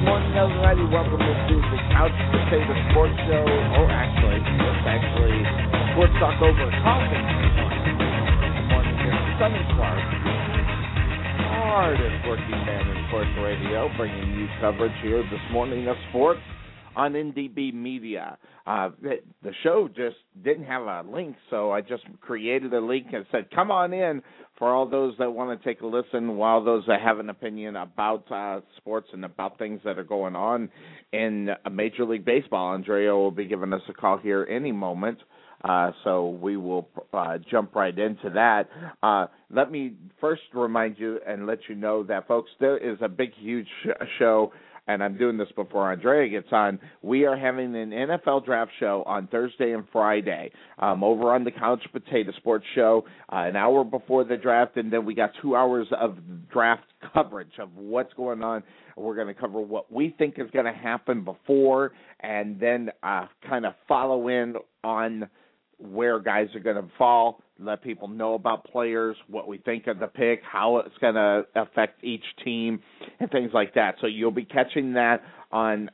morning, everybody. Welcome to the Couch Potato Sports Show. Oh, actually, it's actually Sports Talk over coffee. Good morning, here. Sonny Clark, hardest working man in sports radio, bringing you coverage here this morning of sports on NDB Media. The show just didn't have a link, so I just created a link and said, come on in for all those that want to take a listen, while those that have an opinion about sports and about things that are going on in Major League Baseball. Andrea will be giving us a call here any moment, so we will jump right into that. Let me first remind you and let you know that, folks, there is a big, huge show, and I'm doing this before Andrea gets on. We are having an NFL draft show on Thursday and Friday over on the Couch Potato Sports Show, an hour before the draft, and then we got 2 hours of draft coverage of what's going on. We're going to cover what we think is going to happen before, and then kind of follow in on where guys are going to fall, let people know about players, what we think of the pick, how it's going to affect each team, and things like that. So you'll be catching that on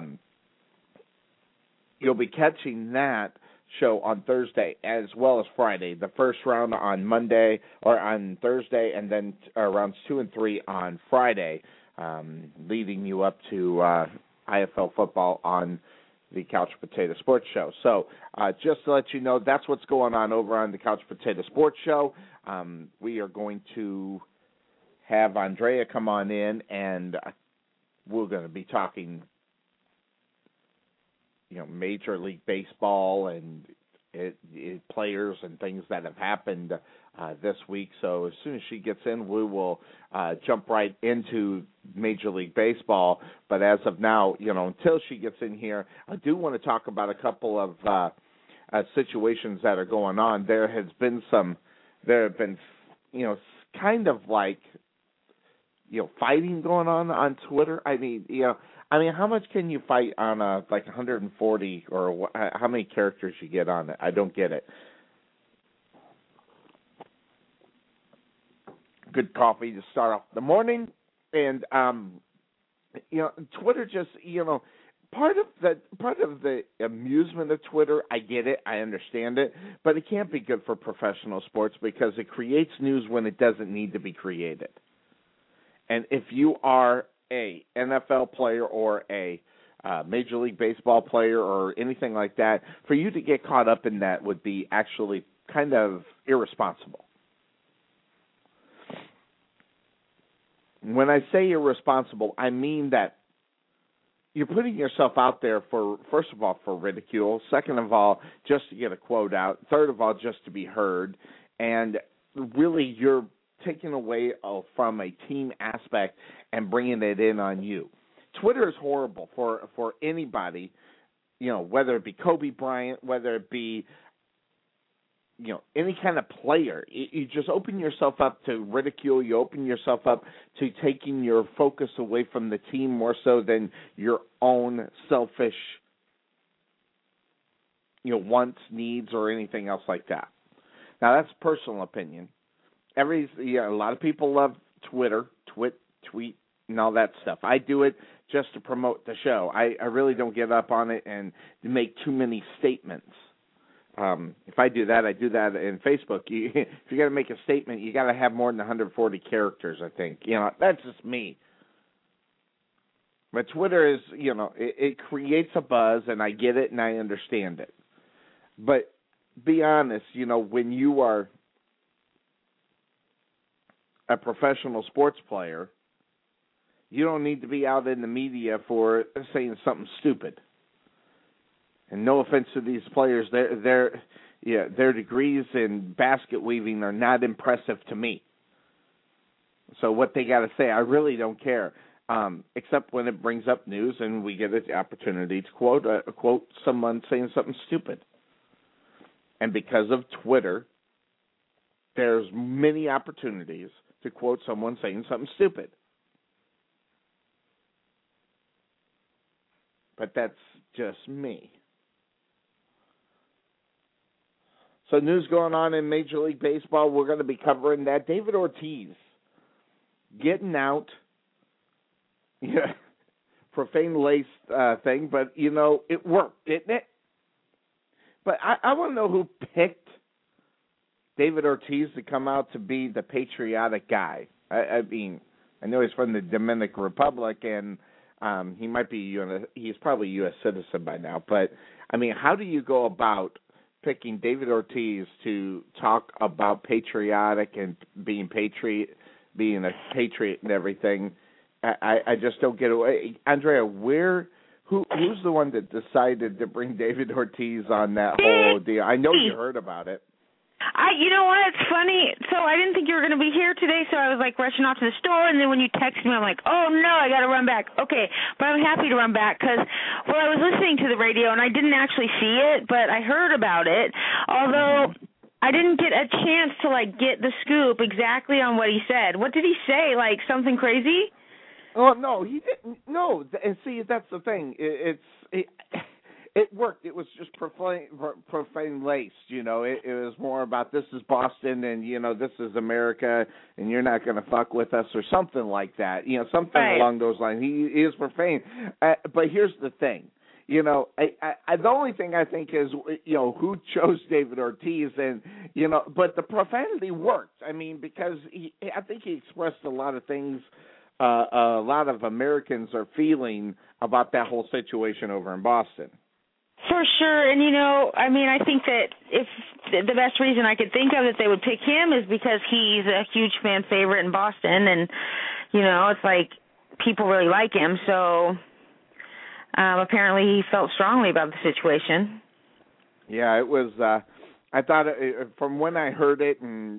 show on Thursday as well as Friday. The first round on Monday or on Thursday, and then rounds 2 and 3 on Friday, leading you up to IFL football on the Couch Potato Sports Show. So just to let you know, that's what's going on over on the Couch Potato Sports Show. We are going to have Andrea come on in, and we're going to be talking, Major League Baseball and players and things that have happened this week. So as soon as she gets in, we will jump right into Major League Baseball. But as of now, until she gets in here, I do want to talk about a couple of situations that are going on. There have been, kind of like, fighting going on Twitter. I mean, how much can you fight on 140 or how many characters you get on it? I don't get it. Good coffee to start off the morning, and Twitter just part of the amusement of Twitter. I get it, I understand it, but it can't be good for professional sports because it creates news when it doesn't need to be created. And if you are a NFL player or a Major League Baseball player or anything like that, for you to get caught up in that would be actually kind of irresponsible. When I say irresponsible, I mean that you're putting yourself out there for, first of all, for ridicule. Second of all, just to get a quote out. Third of all, just to be heard. And really, you're taking away from a team aspect and bringing it in on you. Twitter is horrible for anybody, whether it be Kobe Bryant, whether it be any kind of player. You just open yourself up to ridicule. You open yourself up to taking your focus away from the team more so than your own selfish, wants, needs, or anything else like that. Now, that's personal opinion. A lot of people love Twitter, tweet, and all that stuff. I do it just to promote the show. I really don't get up on it and make too many statements. If I do that, I do that in Facebook. If you got to make a statement, you got to have more than 140 characters, I think. That's just me. But Twitter is, it creates a buzz, and I get it and I understand it. But be honest, when you are a professional sports player, you don't need to be out in the media for saying something stupid. And no offense to these players, their degrees in basket weaving are not impressive to me. So what they got to say, I really don't care, except when it brings up news and we get the opportunity to quote someone saying something stupid. And because of Twitter, there's many opportunities to quote someone saying something stupid. But that's just me. So news going on in Major League Baseball, we're going to be covering that. David Ortiz getting out profane-laced thing, but, it worked, didn't it? But I want to know who picked David Ortiz to come out to be the patriotic guy. I mean, I know he's from the Dominican Republic, and he might be he's probably a U.S. citizen by now. But, I mean, how do you go about picking David Ortiz to talk about patriotic and being a patriot and everything? I just don't get away. Andrea, who's the one that decided to bring David Ortiz on that whole deal? I know you heard about it. You know what? It's funny. So I didn't think you were going to be here today, so I was like rushing off to the store, and then when you texted me, I'm like, oh no, I got to run back. Okay, but I'm happy to run back because, well, I was listening to the radio, and I didn't actually see it, but I heard about it, although I didn't get a chance to, get the scoop exactly on what he said. What did he say? Something crazy? Oh, no, he didn't. No, and see, that's the thing. It worked. It was just profane laced, It was more about this is Boston and, this is America and you're not going to fuck with us or something like that. Something right along those lines. He is profane. But here's the thing. The only thing I think is, who chose David Ortiz and, but the profanity worked. I mean, because I think he expressed a lot of things a lot of Americans are feeling about that whole situation over in Boston. For sure, and I think that if the best reason I could think of that they would pick him is because he's a huge fan favorite in Boston, and it's like people really like him. So apparently he felt strongly about the situation. Yeah, it was. I thought from when I heard it, and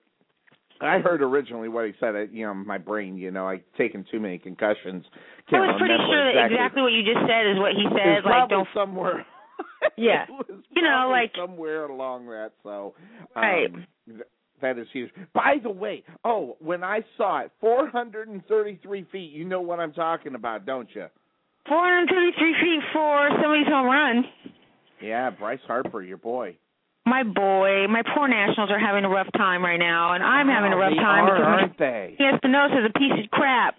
I heard originally what he said. My brain, I'd taken too many concussions. I was pretty sure that exactly what you just said is what he said. Probably somewhere. Yeah, somewhere along that. So, right. That is huge. By the way, when I saw it, 433 feet. You know what I'm talking about, don't you? 433 feet for somebody's home run. Yeah, Bryce Harper, your boy. My poor Nationals are having a rough time right now, and I'm having a rough time because aren't they? Espinosa is a piece of crap.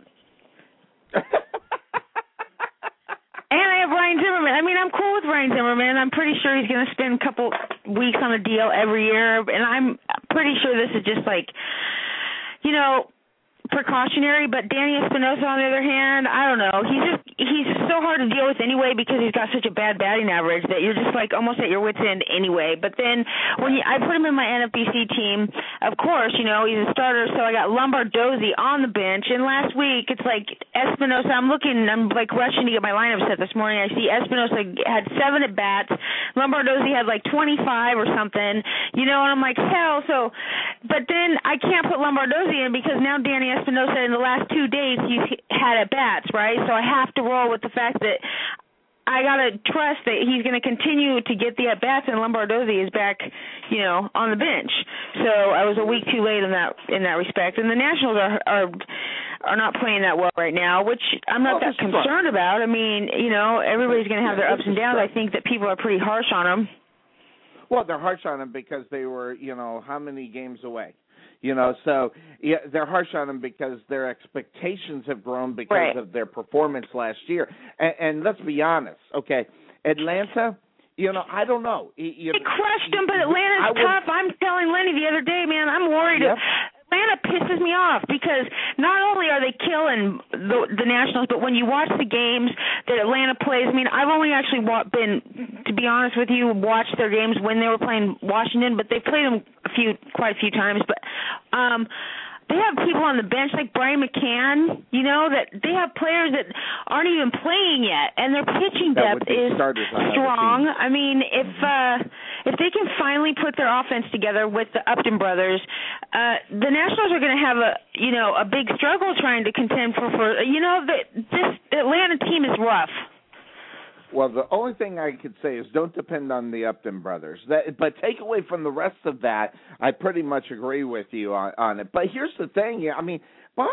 And I have Ryan Zimmerman. I mean, I'm cool with Ryan Zimmerman. I'm pretty sure he's going to spend a couple weeks on a deal every year, and I'm pretty sure this is just precautionary. But Danny Espinosa, on the other hand, I don't know. He's so hard to deal with anyway because he's got such a bad batting average that you're just almost at your wit's end anyway. But then when I put him in my NFBC team, of course, he's a starter, so I got Lombardozzi on the bench. And last week, it's Espinosa. I'm rushing to get my lineup set this morning. I see Espinosa had 7 at bats. Lombardozzi had 25 or something, and I'm like, hell. So, but then I can't put Lombardozzi in because now Danny Espinosa in the last 2 days he's had at bats, right? So I have to roll with the fact that I gotta trust that he's going to continue to get the at bats, and Lombardozzi is back, on the bench. So I was a week too late in that respect. And the Nationals are not playing that well right now, which I'm not that concerned about. I mean, everybody's going to have their ups and downs. I think that people are pretty harsh on them. Well, they're harsh on them because they were, how many games away? So they're harsh on them because their expectations have grown because of their performance last year. And let's be honest, okay, Atlanta, I don't know. They crushed them, but Atlanta's tough. I'm telling Lenny the other day, man, I'm worried. Yep. Atlanta pisses me off because not only are they killing the Nationals, but when you watch the games that Atlanta plays, I mean, I've only actually been, to be honest with you, watched their games when they were playing Washington, but they played them quite a few times. But they have people on the bench like Brian McCann, that they have players that aren't even playing yet, and their pitching depth is strong. I mean, if they can finally put their offense together with the Upton brothers, the Nationals are going to have a big struggle trying to contend for this Atlanta team is rough. Well, the only thing I could say is don't depend on the Upton brothers. But take away from the rest of that, I pretty much agree with you on it. But here's the thing, I mean,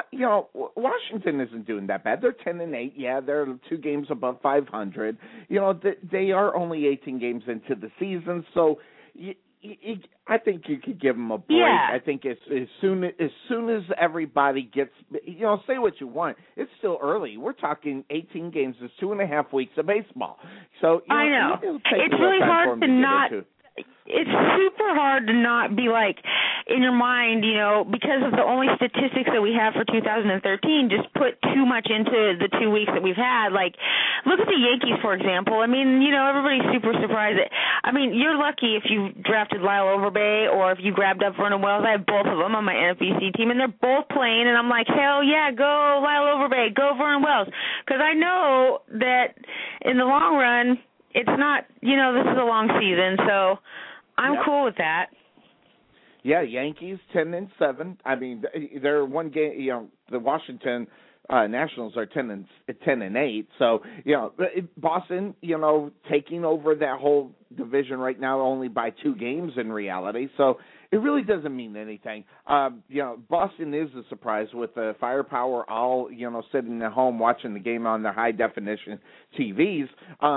Washington isn't doing that bad. They're 10-8. Yeah, they're 2 games above 500. They are only 18 games into the season, so I think you could give them a break. Yeah. I think as soon as everybody gets, say what you want, it's still early. We're talking 18 games. It's 2.5 weeks of baseball. So I know it's really hard to not. It's super hard to not be like in your mind, because of the only statistics that we have for 2013, just put too much into the 2 weeks that we've had. Like, look at the Yankees, for example. I mean, everybody's super surprised. You're lucky if you drafted Lyle Overbay or if you grabbed up Vernon Wells. I have both of them on my NFBC team, and they're both playing, and I'm like, hell yeah, go Lyle Overbay, go Vernon Wells. Because I know that in the long run, it's not, this is a long season, so I'm cool with that. Yeah, Yankees 10-7. I mean, they're one game. The Washington Nationals are 10-8. So Boston, taking over that whole division right now only by 2 games in reality. So it really doesn't mean anything. Boston is a surprise with the firepower, all sitting at home watching the game on their high definition TVs.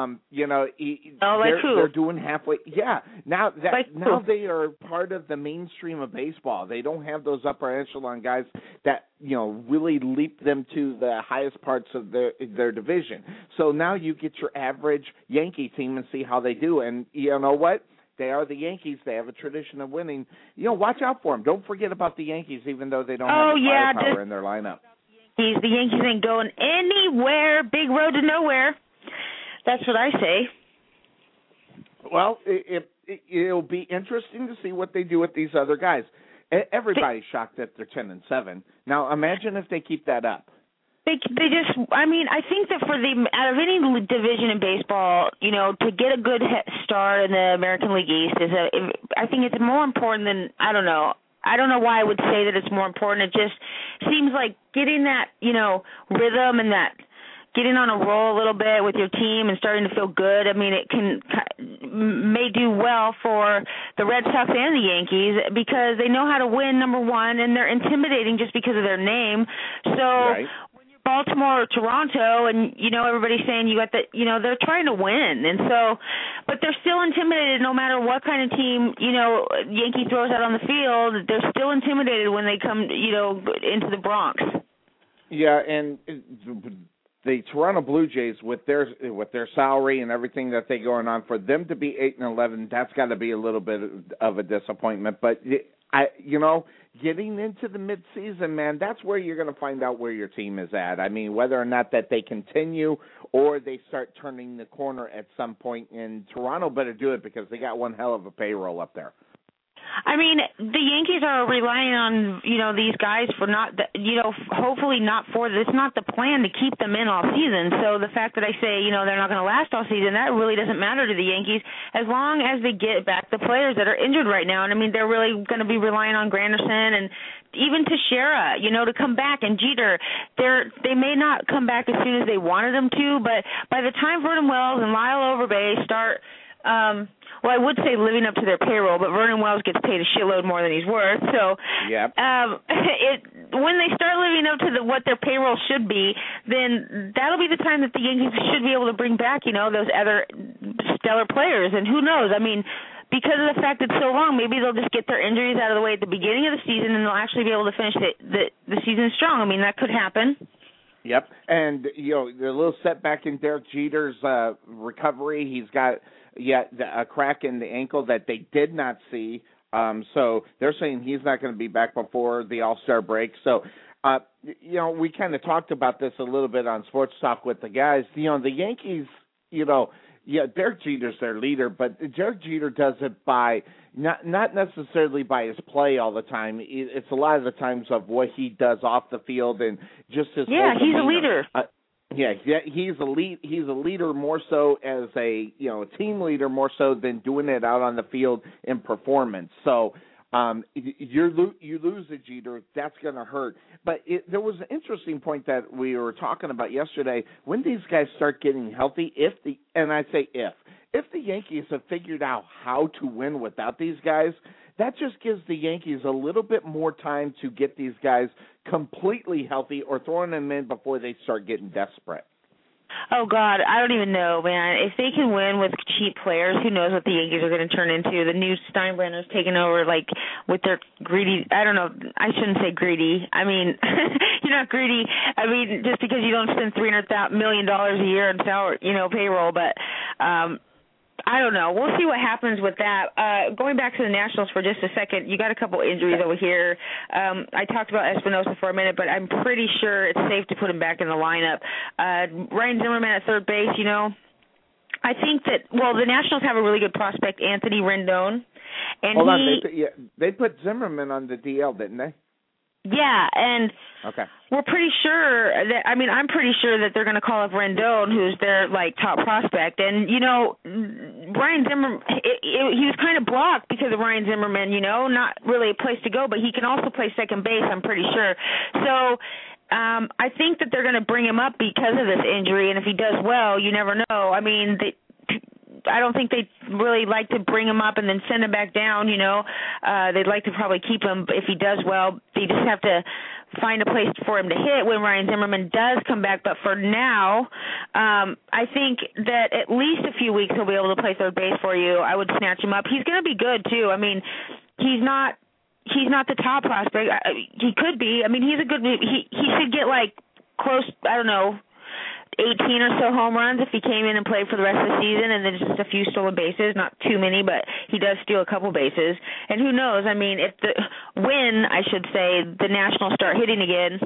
They're doing halfway. Yeah, now they are part of the mainstream of baseball. They don't have those upper echelon guys that really leap them to the highest parts of their division. So now you get your average Yankee team and see how they do. And you know what? They are the Yankees. They have a tradition of winning. Watch out for them. Don't forget about the Yankees, even though they don't have the firepower in their lineup. The Yankees ain't going anywhere. Big road to nowhere. That's what I say. Well, it'll be interesting to see what they do with these other guys. Everybody's shocked that they're 10-7. Now, imagine if they keep that up. They just, I think that out of any division in baseball, to get a good start in the American League East I think it's more important than, I don't know why I would say that it's more important. It just seems like getting that, rhythm and that getting on a roll a little bit with your team and starting to feel good. It may do well for the Red Sox and the Yankees because they know how to win, number one, and they're intimidating just because of their name. So right. Baltimore or Toronto, and everybody's saying they're trying to win, and so, but they're still intimidated no matter what kind of team Yankee throws out on the field. They're still intimidated when they come into the Bronx. Yeah, and the Toronto Blue Jays with their salary and everything that they going on, for them to be 8-11, that's got to be a little bit of a disappointment, but. Getting into the midseason, man, that's where you're going to find out where your team is at. I mean, whether or not that they continue or they start turning the corner at some point. And Toronto better do it because they got one hell of a payroll up there. The Yankees are relying on, these guys for hopefully not for this, not the plan to keep them in all season. So the fact that I say, they're not going to last all season, that really doesn't matter to the Yankees as long as they get back the players that are injured right now. And they're really going to be relying on Granderson and even Teixeira, to come back, and Jeter. They may not come back as soon as they wanted them to, but by the time Vernon Wells and Lyle Overbay start, I would say living up to their payroll, but Vernon Wells gets paid a shitload more than he's worth. So, yep. When they start living up to what their payroll should be, then that'll be the time that the Yankees should be able to bring back, those other stellar players. And who knows? Because of the fact it's so long, maybe they'll just get their injuries out of the way at the beginning of the season, and they'll actually be able to finish the season strong. That could happen. Yep, and the little setback in Derek Jeter's recovery. He's got a crack in the ankle that they did not see. So they're saying he's not going to be back before the All-Star break. So, we kind of talked about this a little bit on Sports Talk with the guys. The Yankees, Derek Jeter's their leader, but Derek Jeter does it by not necessarily by his play all the time. It's a lot of the times of what he does off the field and just his whole he's demeanor. A leader. He's a leader more so as a team leader more so than doing it out on the field in performance. So you lose a Jeter, that's going to hurt. But there was an interesting point that we were talking about yesterday. When these guys start getting healthy, if the Yankees have figured out how to win without these guys, that just gives the Yankees a little bit more time to get these guys completely healthy or throwing them in before they start getting desperate. Oh, God, I don't even know, man. If they can win with cheap players, who knows what the Yankees are going to turn into. The new Steinbrenner's taking over, like, with their greedy, I don't know, I shouldn't say greedy. I mean, you're not greedy. I mean, just because you don't spend $300 million a year on salary, payroll, but I don't know. We'll see what happens with that. Going back to the Nationals for just a second, you got a couple injuries over here. I talked about Espinosa for a minute, but I'm pretty sure it's safe to put him back in the lineup. Ryan Zimmerman at third base, I think that, the Nationals have a really good prospect, Anthony Rendon. And Hold on, they put Zimmerman on the DL, didn't they? Yeah, and okay. We're pretty sure that, I'm pretty sure that they're going to call up Rendon, who's their, top prospect. And, Ryan Zimmerman, he was kind of blocked because of Ryan Zimmerman, not really a place to go, but he can also play second base, I'm pretty sure. So I think that they're going to bring him up because of this injury, and if he does well, you never know. I don't think they'd really like to bring him up and then send him back down, They'd like to probably keep him if he does well. They just have to find a place for him to hit when Ryan Zimmerman does come back. But for now, I think that at least a few weeks he'll be able to play third base for you. I would snatch him up. He's going to be good, too. He's not the top prospect. He could be. He's a good – he should get, close, 18 or so home runs if he came in and played for the rest of the season, and then just a few stolen bases, not too many, but he does steal a couple bases. And who knows, if when the Nationals start hitting again,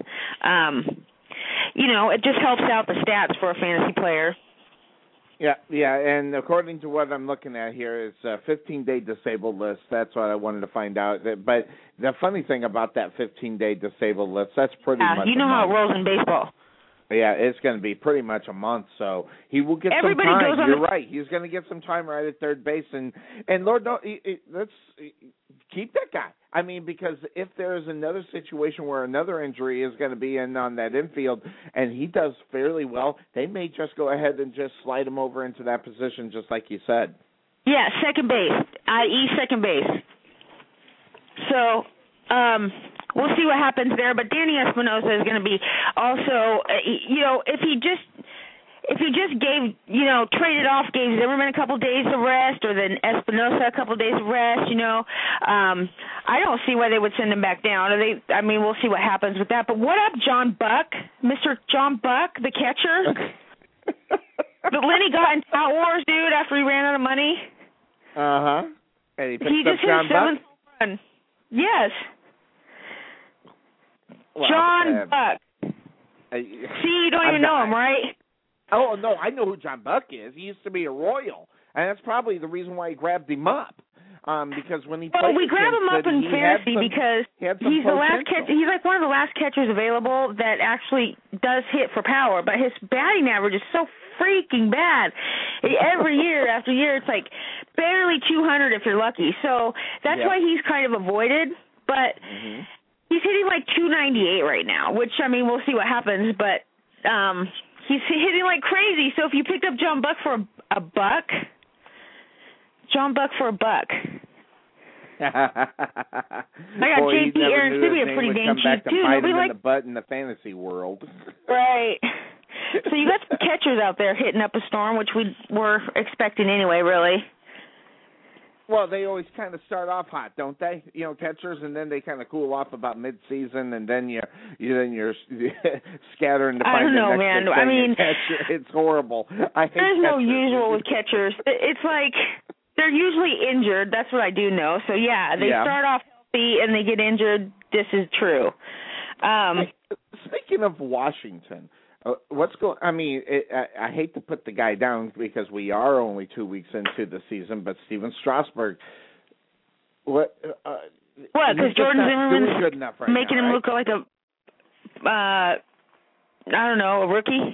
it just helps out the stats for a fantasy player. Yeah, and according to what I'm looking at here, it's a 15-day disabled list. That's what I wanted to find out. But the funny thing about that 15-day disabled list, that's pretty much you know how it rolls in baseball. Yeah, it's going to be pretty much a month, so he will get Everybody some time. Goes on You're right. He's going to get some time right at third base, and Lord, let's keep that guy. Because if there is another situation where another injury is going to be in on that infield, and he does fairly well, they may just go ahead and just slide him over into that position, just like you said. Yeah, second base, i.e. second base. So, we'll see what happens there, but Danny Espinosa is going to be also, if he just gave, traded off, gave Zimmerman a couple days of rest, or then Espinosa a couple days of rest, I don't see why they would send him back down. We'll see what happens with that. But what up, John Buck, Mr. John Buck, the catcher? But Lenny got in Tout Wars, dude, after he ran out of money. Uh-huh. And he just hit his seventh run. Yes. Well, John Buck. See, you don't even know him, right? Oh, no, I know who John Buck is. He used to be a Royal, and that's probably the reason why he grabbed him up. Because when he played, we grab him up in fantasy because he's the last catcher. He's one of the last catchers available that actually does hit for power, but his batting average is so freaking bad. Every year after year, it's barely 200 if you're lucky. So that's why he's kind of avoided, but. Mm-hmm. He's hitting 298 right now, which, we'll see what happens, but he's hitting like crazy. So if you picked up John Buck for a buck, John Buck for a buck. I got JP Aaron Sibby pretty dang cheap, too. Nobody the butt in the fantasy world. Right. So you got some catchers out there hitting up a storm, which we were expecting anyway, really. Well, they always kind of start off hot, don't they? Catchers, and then they kind of cool off about mid-season, and then you're scattering to find I don't know, man. It's horrible. There's no usual with catchers. It's they're usually injured. That's what I do know. So yeah, they start off healthy and they get injured. This is true. Speaking of Washington. What's going? I hate to put the guy down because we are only 2 weeks into the season, but Steven Strasburg, what? Because Jordan Zimmerman's making him look like a, a rookie.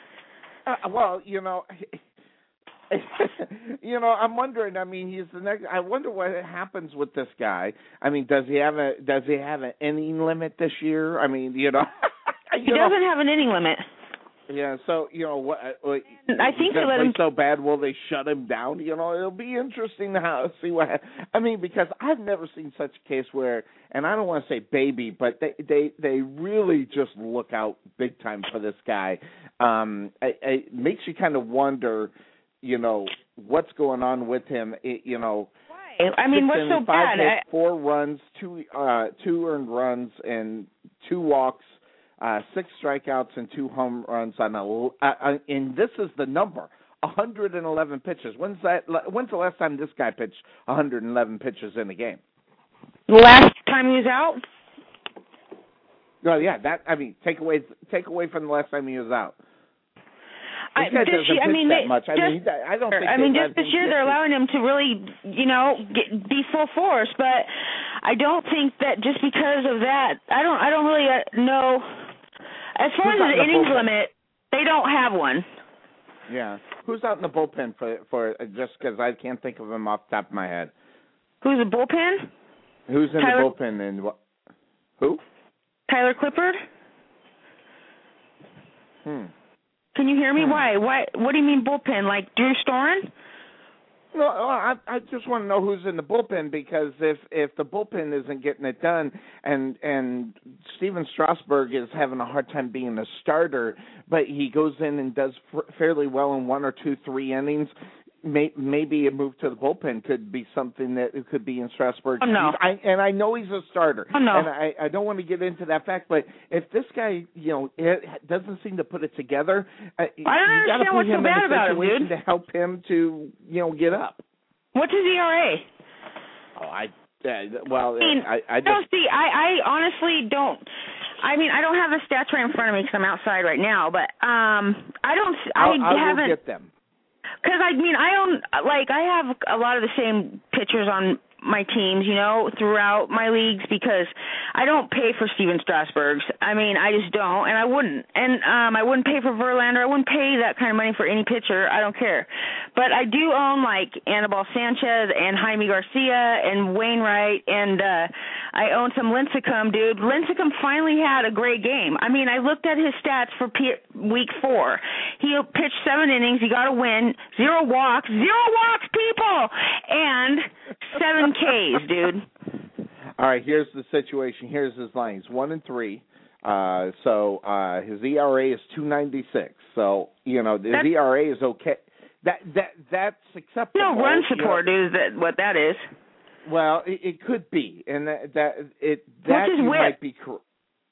I'm wondering. He's the next. I wonder what happens with this guy. Does he have an inning limit this year? He doesn't have an inning limit. Yeah, so what? I think they let him so bad. Will they shut him down? It'll be interesting to see what. Because I've never seen such a case where, and I don't want to say baby, but they really just look out big time for this guy. it makes you kind of wonder, what's going on with him. Why? I mean, what's so bad? 4 runs, 2 earned runs, and 2 walks, 6 strikeouts, and 2 home runs and this is the number. 111 pitches. When's the last time this guy pitched 111 pitches in a game? Last time he was out? No, yeah, take away from the last time he was out. This guy doesn't pitch that much. I don't think. Just this year they're allowing him to really, be full force. But I don't think that just because of that, I don't really know. As far as the innings limit, they don't have one. Yeah, who's out in the bullpen for just because I can't think of him off the top of my head. Who's the bullpen? Who's in the bullpen and what? Who? Tyler Clippard. Can you hear me? Why? What do you mean bullpen? Like Drew Storen? No, I just want to know who's in the bullpen, because if the bullpen isn't getting it done, and Steven Strasburg is having a hard time being a starter, but he goes in and does fairly well in 1 or 2, 3 innings, maybe a move to the bullpen could be something that it could be in Strasburg. Oh, no. And I know he's a starter. Oh, no. And I don't want to get into that fact, but if this guy, doesn't seem to put it together, I don't understand what's so bad about him, dude. To help him to, get up. What's his ERA? Oh, I honestly don't. I mean, I don't have the stats right in front of me because I'm outside right now, but I haven't. Get them. Because, I have a lot of the same pitchers on my teams, throughout my leagues, because I don't pay for Steven Strasburg's. I mean, I just don't, and I wouldn't. And I wouldn't pay for Verlander. I wouldn't pay that kind of money for any pitcher. I don't care. But I do own, Anibal Sanchez and Jaime Garcia and Wainwright, and I own some Lincecum, dude. Lincecum finally had a great game. I mean, I looked at his stats for week 4. He pitched 7 innings. He got a win, 0 walks, people, and 7 Ks, dude. All right, here's the situation. Here's his lines: 1 and 3. So his ERA is 2.96. So his ERA is okay. That's acceptable. No run support, dude. What that is? Well, it could be, and that might be correct.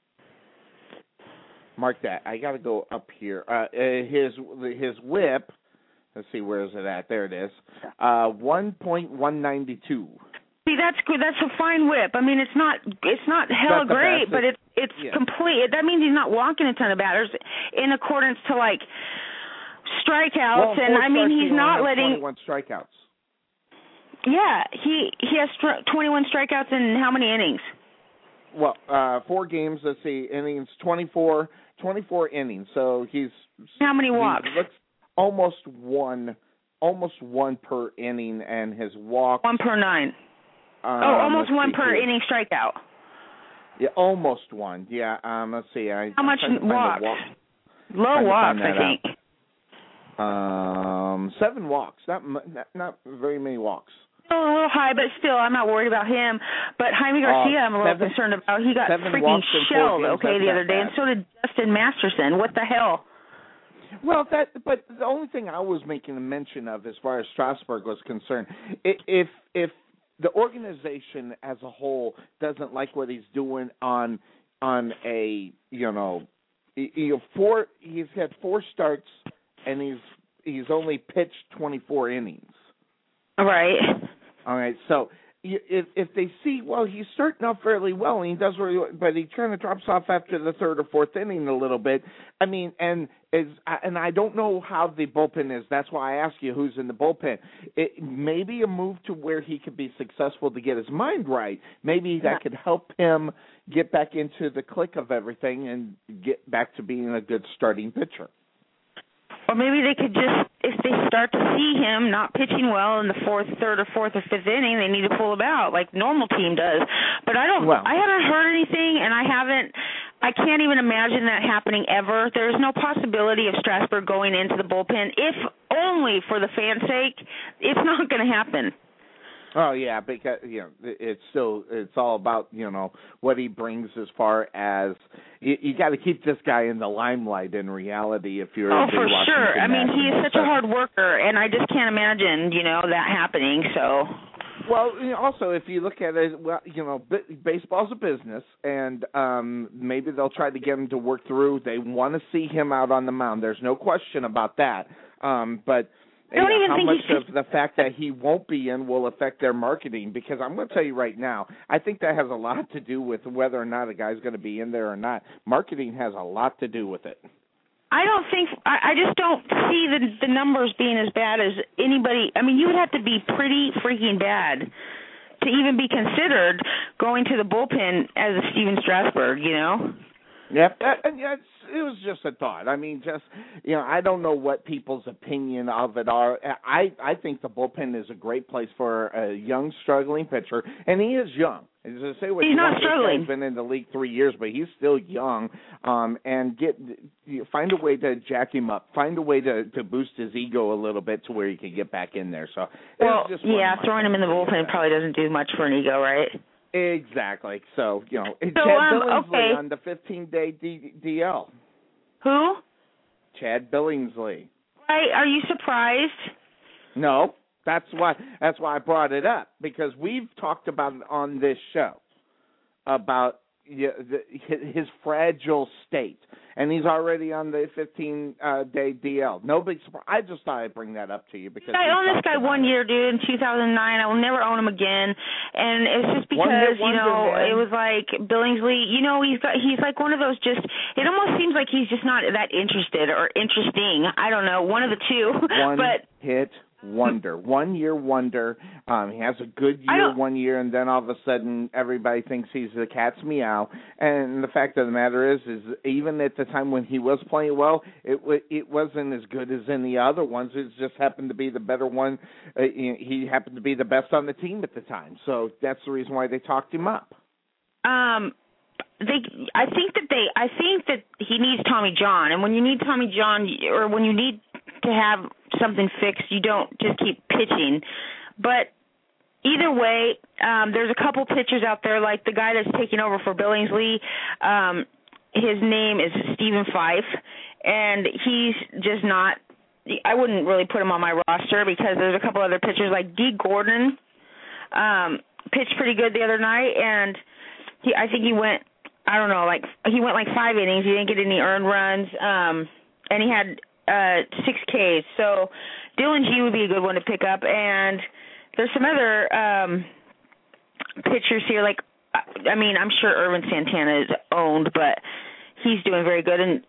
Mark that. I got to go up here. His WHIP. Let's see, where is it at? There it is. 1.192. See, that's good. That's a fine whip. I mean, it's not hella great, but it's complete. That means he's not walking a ton of batters in accordance to strikeouts, and I mean he's not letting 21 strikeouts. Yeah, he has 21 strikeouts in how many innings? Well, 4 games. Let's see, innings 24 innings. So he's how many walks? Almost one per inning, and his walk 1 per 9. Almost 1 per inning strikeout. Yeah, almost 1. Yeah. Let's see. How much walks? Low walks, I think. 7 walks. Not very many walks. A little high, but still, I'm not worried about him. But Jaime Garcia, I'm a little concerned about. He got freaking shelled, the other day, and so did Justin Masterson. What the hell? Well, but the only thing I was making a mention of, as far as Strasburg was concerned, if the organization as a whole doesn't like what he's doing on a he's had 4 starts and he's only pitched 24 innings. Right. All right. So if they see, well, he's starting off fairly well and he does really well, but he kind of drops off after the 3rd or 4th inning a little bit. I mean, and I don't know how the bullpen is. That's why I ask you who's in the bullpen. It may be a move to where he could be successful to get his mind right. Maybe that could help him get back into the click of everything and get back to being a good starting pitcher. Or maybe they could just, if they start to see him not pitching well in the 3rd or 4th or 5th inning, they need to pull him out like normal team does. But I haven't heard anything, and I can't even imagine that happening ever. There's no possibility of Strasburg going into the bullpen, if only for the fans' sake. It's not going to happen. Oh yeah, because it's all about what he brings as far as you got to keep this guy in the limelight in reality if you're oh the for Washington sure. I mean, he is Nationals. such a hard worker, and I just can't imagine that happening. So. Well, also if you look at it, baseball's a business, and maybe they'll try to get him to work through. They want to see him out on the mound. There's no question about that. But how much of the fact that he won't be in will affect their marketing? Because I'm going to tell you right now, I think that has a lot to do with whether or not a guy's going to be in there or not. Marketing has a lot to do with it. I just don't see the numbers being as bad as anybody. I mean, you would have to be pretty freaking bad to even be considered going to the bullpen as a Steven Strasburg, Yep, and it was just a thought. I mean, I don't know what people's opinion of it are. I think the bullpen is a great place for a young, struggling pitcher, and he is young. He's not struggling. He's been in the league 3 years, but he's still young. And find a way to jack him up. Find a way to boost his ego a little bit to where he can get back in there. So, throwing him in the bullpen probably doesn't do much for an ego, right? Exactly. So, Chad Billingsley on the 15-day DL. Who? Chad Billingsley. Right. Are you surprised? No. That's why I brought it up, because we've talked about it on this show about his fragile state, and he's already on the 15-day DL. No big surprise. I just thought I'd bring that up to you because I owned this guy 1 year, dude, in 2009. I will never own him again, and it's just because it was like Billingsley. He's like one of those. It almost seems like he's just not that interested or interesting. I don't know, one of the two. Hit wonder, 1 year wonder. He has a good year 1 year, and then all of a sudden everybody thinks he's the cat's meow. And the fact of the matter is even at the time when he was playing well, it wasn't as good as any other ones. It just happened to be the better one. He happened to be the best on the team at the time, so that's the reason why they talked him up. I think that he needs Tommy John, and when you need Tommy John, or when you need to have something fixed, you don't just keep pitching. But either way, there's a couple pitchers out there, like the guy that's taking over for Billingsley. His name is Stephen Fife, and he's just not. I wouldn't really put him on my roster because there's a couple other pitchers like Dee Gordon pitched pretty good the other night, and I think he went. I don't know, he went 5 innings. He didn't get any earned runs, and he had 6 Ks. So Dylan G would be a good one to pick up. And there's some other pitchers here. I'm sure Ervin Santana is owned, but he's doing very good. And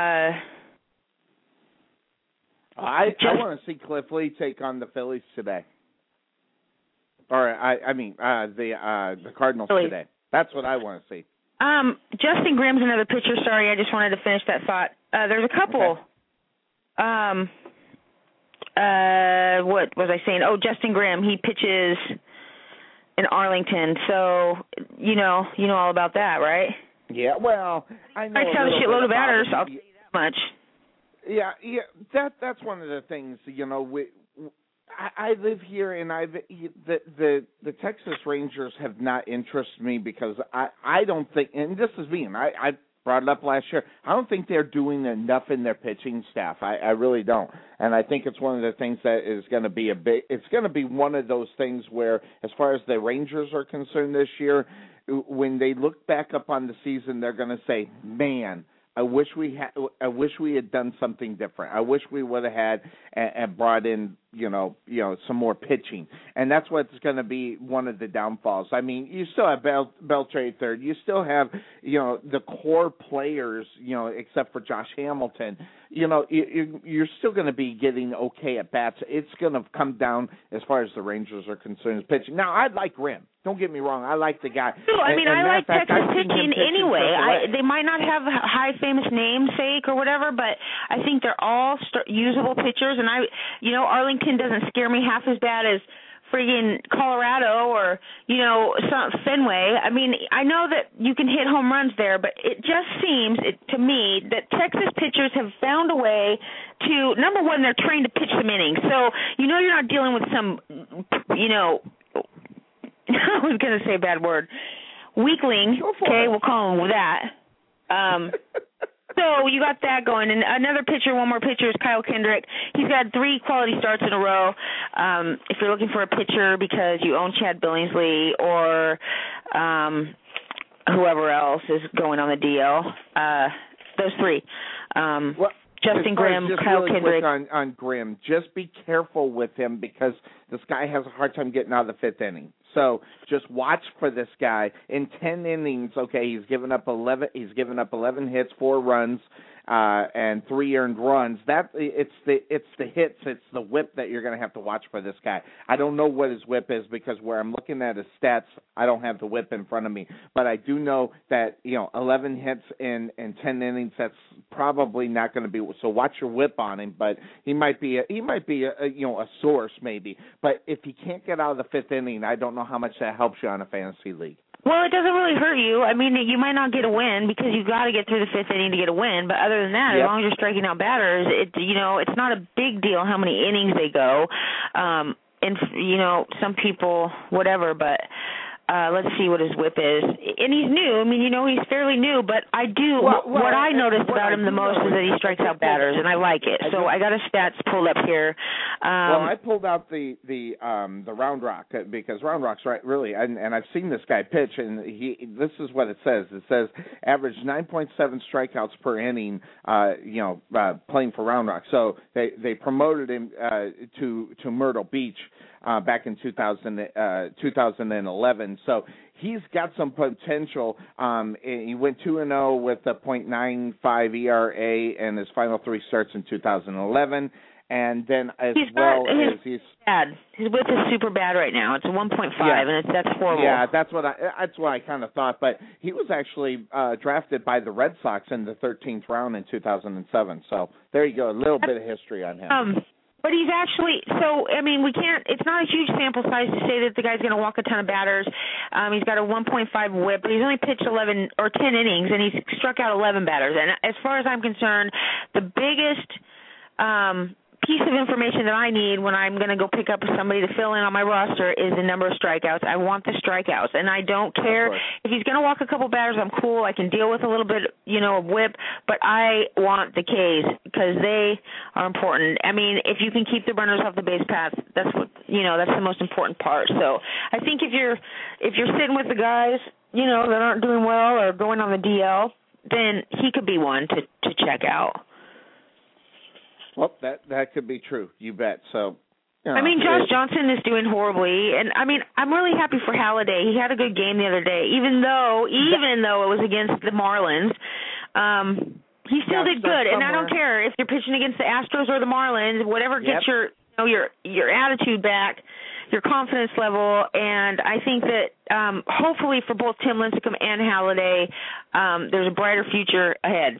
I want to see Cliff Lee take on the Phillies today. Or the Cardinals today. That's what I want to see. Justin Grimm's another pitcher. Sorry, I just wanted to finish that thought. There's a couple. Okay. What was I saying? Oh, Justin Grimm. He pitches in Arlington, so you know all about that, right? Yeah. Well, I know. I tell a shitload of batters. I'll tell you that much. Yeah. That's one of the things. I live here, and the Texas Rangers have not interested me because I don't think, and this is me, and I brought it up last year, I don't think they're doing enough in their pitching staff. I really don't. And I think it's one of the things that is going to be it's going to be one of those things where, as far as the Rangers are concerned this year, when they look back up on the season, they're going to say, man, I wish we had done something different. I wish we would have had and brought in, some more pitching. And that's what's going to be one of the downfalls. I mean, you still have Beltre third. You still have, the core players, except for Josh Hamilton. You're still going to be getting okay at bats. It's going to come down as far as the Rangers are concerned pitching. Now, I like Grimm. Don't get me wrong. I like the guy. No, I like Texas pitching anyway. They might not have high famous namesake or whatever, but I think they're all usable pitchers. And Arlington doesn't scare me half as bad as friggin' Colorado or Fenway. I mean, I know that you can hit home runs there, but it just seems to me that Texas pitchers have found a way to, number one, they're trained to pitch some innings. So you're not dealing with some was going to say a bad word. Weakling. Okay, we'll call him that. So you got that going. And another pitcher, one more pitcher is Kyle Kendrick. He's got 3 quality starts in a row. If you're looking for a pitcher because you own Chad Billingsley or whoever else is going on the DL, those 3. Justin Grimm, Kyle Kendrick. On Grimm, just be careful with him because this guy has a hard time getting out of the 5th inning. So just watch for this guy. In 10 innings, okay, he's given up 11 hits, 4 runs, and 3 earned runs. It's the hits, it's the whip that you're going to have to watch for this guy. I don't know what his whip is because where I'm looking at his stats, I don't have the whip in front of me. But I do know that 11 hits in 10 innings. That's probably not going to be. So watch your whip on him. But he might be a source maybe. But if he can't get out of the 5th inning, I don't know how much that helps you on a fantasy league. Well, it doesn't really hurt you. I mean, you might not get a win because you've got to get through the 5th inning to get a win. But other than that, as long as you're striking out batters, it's not a big deal how many innings they go. And some people, whatever, but. Let's see what his whip is. And he's new. I mean, he's fairly new, but I do. What I noticed about him the most is that he strikes out batters, and I like it. So I got his stats pulled up here. I pulled out the Round Rock because Round Rock's right, really, and I've seen this guy pitch, and this is what it says. It says average 9.7 strikeouts per inning, playing for Round Rock. So they promoted him to Myrtle Beach. Back in 2011. So he's got some potential. He went 2-0 with a .95 ERA in his final 3 starts in 2011. And then he's bad. His whip is super bad right now. It's a 1.5, and that's horrible. Yeah, that's what I kind of thought. But he was actually drafted by the Red Sox in the 13th round in 2007. So there you go, a little bit of history on him. But he's actually, it's not a huge sample size to say that the guy's going to walk a ton of batters. He's got a 1.5 whip, but he's only pitched 11 or 10 innings, and he's struck out 11 batters. And as far as I'm concerned, the biggest piece of information that I need when I'm going to go pick up somebody to fill in on my roster is the number of strikeouts. I want the strikeouts, and I don't care if he's going to walk a couple batters. I'm cool. I can deal with a little bit, of whip, but I want the Ks because they are important. I mean, if you can keep the runners off the base paths, that's what that's the most important part. So I think if you're sitting with the guys, that aren't doing well or going on the DL, then he could be one to check out. Well, that could be true. You bet. So, Josh Johnson is doing horribly, and I'm really happy for Halladay. He had a good game the other day, even though it was against the Marlins. He still did good, and I don't care if you're pitching against the Astros or the Marlins. Whatever gets your attitude back, your confidence level, and I think that hopefully for both Tim Lincecum and Halladay, there's a brighter future ahead.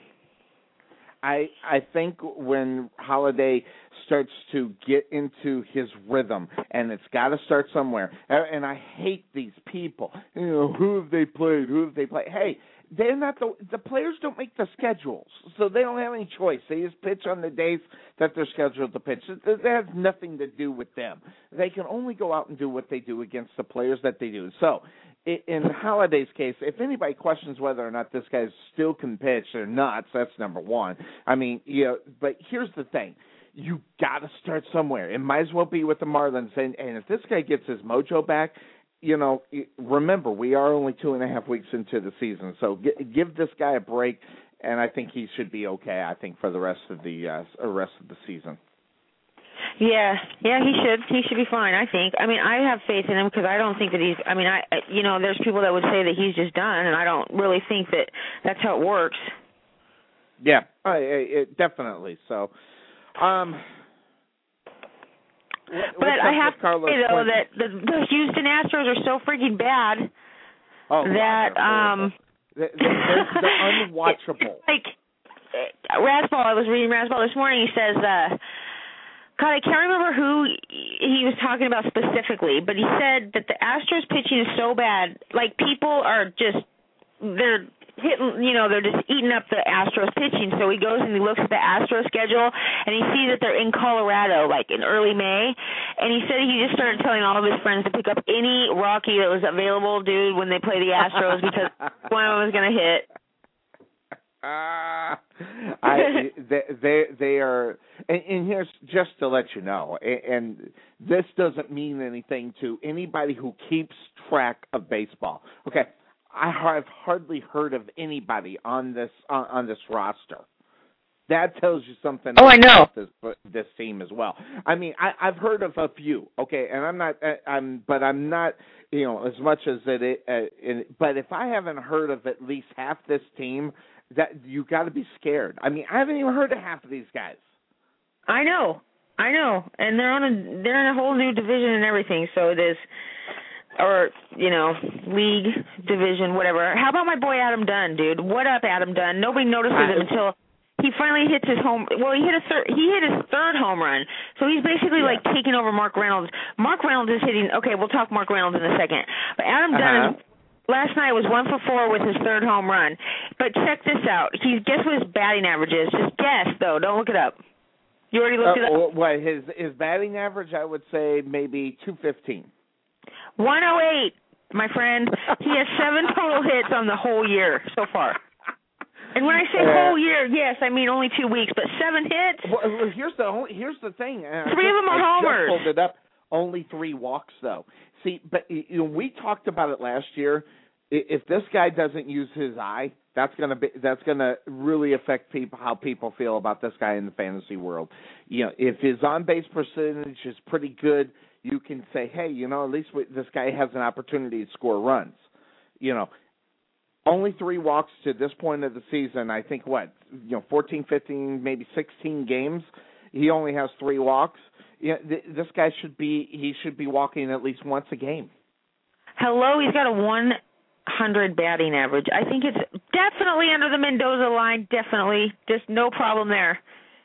I think when Halladay starts to get into his rhythm, and it's got to start somewhere. And I hate these people. Who have they played? Hey, they're not the players don't make the schedules, so they don't have any choice. They just pitch on the days that they're scheduled to pitch. That has nothing to do with them. They can only go out and do what they do against the players that they do. So, in Halladay's case, if anybody questions whether or not this guy still can pitch, they're nuts. That's number one. But here's the thing. You got to start somewhere. It might as well be with the Marlins. And if this guy gets his mojo back, remember, we are only 2.5 weeks into the season. So give this guy a break, and I think he should be okay, I think, for the rest of the season. Yeah, he should. He should be fine, I think. I have faith in him because I don't think that he's. There's people that would say that he's just done, and I don't really think that that's how it works. Yeah, definitely. So, but I have to say though that the Houston Astros are so freaking bad that they're unwatchable. Razzball. I was reading Razzball this morning. He says. God, I can't remember who he was talking about specifically, but he said that the Astros pitching is so bad. People are just, they're they're just eating up the Astros pitching. So he goes and he looks at the Astros schedule, and he sees that they're in Colorado, like in early May. And he said he just started telling all of his friends to pick up any Rocky that was available, dude, when they play the Astros, because one of them was going to hit. They are, and here's just to let you know, and this doesn't mean anything to anybody who keeps track of baseball. Okay, I have hardly heard of anybody on this roster. That tells you something. Oh, I know. About this team as well. I mean, I've heard of a few. Okay, and I'm not, as much as it. But if I haven't heard of at least half this team, that you got to be scared. I mean, I haven't even heard of half of these guys. I know, and they're in a whole new division and everything. So it is, or league division, whatever. How about my boy Adam Dunn, dude? What up, Adam Dunn? Nobody notices him until he finally hits his home. Well, he hit his third home run. So he's basically like taking over Mark Reynolds. Mark Reynolds is hitting. Okay, we'll talk Mark Reynolds in a second. But Adam Dunn is. Last night was 1 for 4 with his third home run. But check this out. Guess what his batting average is? Just guess, though. Don't look it up. You already looked it up? What, his batting average, I would say maybe 215. 108, my friend. He has 7 total hits on the whole year so far. And when I say whole year, yes, I mean only 2 weeks, but 7 hits? Well, here's the thing. 3 of them are homers. I just pulled it up. Only 3 walks, though. See, but we talked about it last year. If this guy doesn't use his eye, that's gonna really affect how people feel about this guy in the fantasy world. If his on base percentage is pretty good, you can say, hey, at least this guy has an opportunity to score runs. Only 3 walks to this point of the season. I think 14, 15, maybe 16 games. He only has 3 walks. This guy should be walking at least once a game. Hello, he's got a 100 batting average. I think it's definitely under the Mendoza line. Definitely, just no problem there.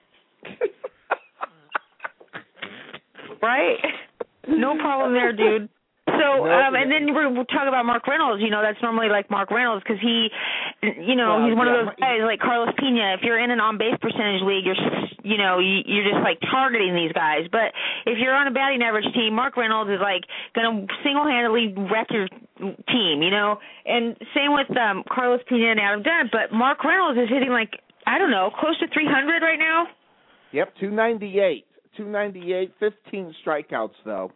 Right? No problem there, dude. So, and then we'll talk about Mark Reynolds. That's normally like Mark Reynolds because he's one of those guys like Carlos Pena. If you're in an on-base percentage league, you're just like targeting these guys. But if you're on a batting average team, Mark Reynolds is like going to single-handedly wreck your team, And same with Carlos Pena and Adam Dunn. But Mark Reynolds is hitting close to 300 right now. Yep, 298, 15 strikeouts though.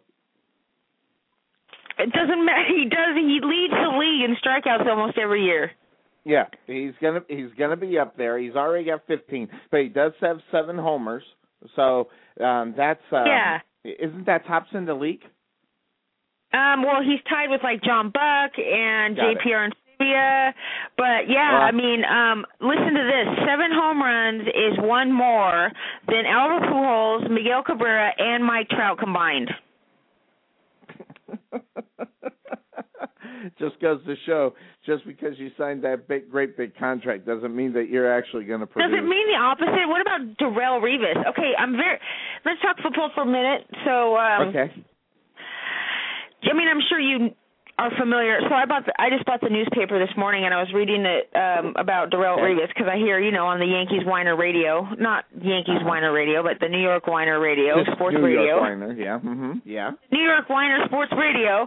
It doesn't matter. He leads the league in strikeouts almost every year. Yeah, he's gonna be up there. He's already got 15, but he does have 7 homers. So that's Isn't that tops in the league? Well, he's tied with like John Buck and JP Arencibia. But listen to this: 7 home runs is one more than Albert Pujols, Miguel Cabrera, and Mike Trout combined. Just goes to show, just because you signed that great big contract doesn't mean that you're actually going to produce. Does it mean the opposite? What about Darrelle Revis? Okay, let's talk football for a minute. So, okay. I'm sure you are familiar. So I just bought the newspaper this morning, and I was reading it about Darrelle Revis because I hear, on the Yankees Whiner Radio, not Yankees Whiner Radio, but the New York Whiner Radio, sports New radio. York Whiner, yeah. Mm-hmm. Yeah. New York Whiner Sports Radio.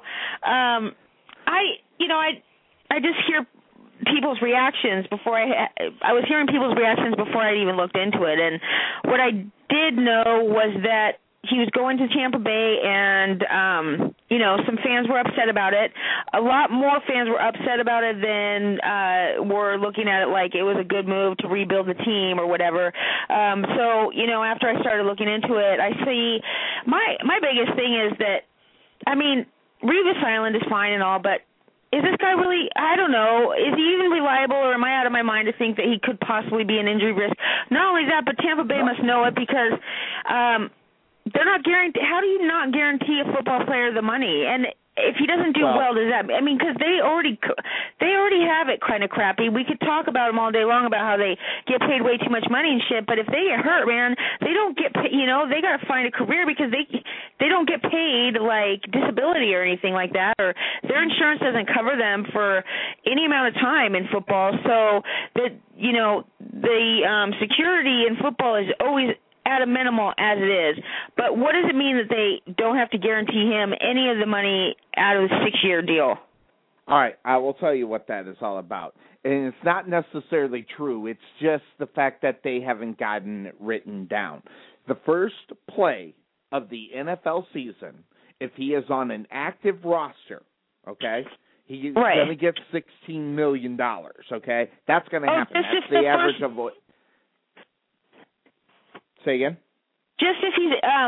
I just hear people's reactions before I was hearing people's reactions before I even looked into it. And what I did know was that he was going to Tampa Bay, and, some fans were upset about it. A lot more fans were upset about it than were looking at it like it was a good move to rebuild the team or whatever. After I started looking into it, I see my biggest thing is that, Revis Island is fine and all, but is this guy really, I don't know, is he even reliable, or am I out of my mind to think that he could possibly be an injury risk? Not only that, but Tampa Bay must know it because they're not guaranteed. How do you not guarantee a football player the money? And if he doesn't do well, does that? I mean, because they already have it kind of crappy. We could talk about them all day long about how they get paid way too much money and shit. But if they get hurt, man, they don't get paid. You know, they got to find a career because they don't get paid like disability or anything like that, or their insurance doesn't cover them for any amount of time in football. So that the security in football is always at a minimal as it is. But what does it mean that they don't have to guarantee him any of the money out of the 6-year deal? All right, I will tell you what that is all about. And it's not necessarily true. It's just the fact that they haven't gotten it written down. The first play of the NFL season, if he is on an active roster, okay, he's going to get $16 million, okay? That's going to happen. That's the average of what. Say again? Just if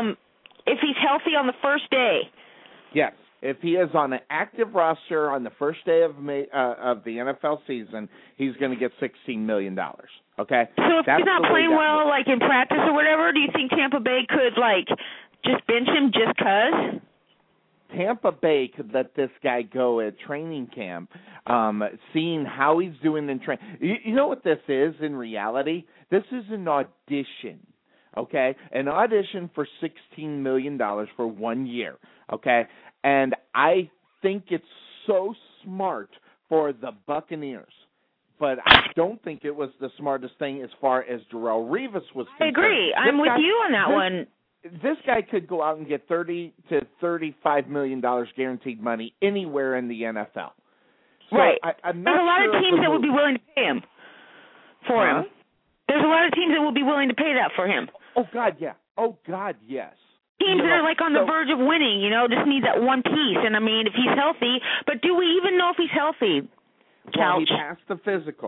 he's healthy on the first day. Yes. If he is on an active roster on the first day of the NFL season, he's going to get $16 million. Okay? So if he's not playing well, like in practice or whatever, do you think Tampa Bay could, like, just bench him just because? Tampa Bay could let this guy go at training camp, seeing how he's doing in training. You know what this is in reality? This is an audition. Okay, an audition for $16 million for 1 year, okay? And I think it's so smart for the Buccaneers, but I don't think it was the smartest thing as far as Darrelle Revis was concerned. I agree. I'm with you on that one. This guy could go out and get $30 to $35 million guaranteed money anywhere in the NFL. So right. I'm There's a lot of teams that would be willing to pay him for him. There's a lot of teams that will be willing to pay that for him. Oh, God, yeah. Oh, God, yes. Teams that are like on the verge of winning, just need that one piece. And, I mean, if he's healthy, but do we even know if he's healthy? Well, he passed the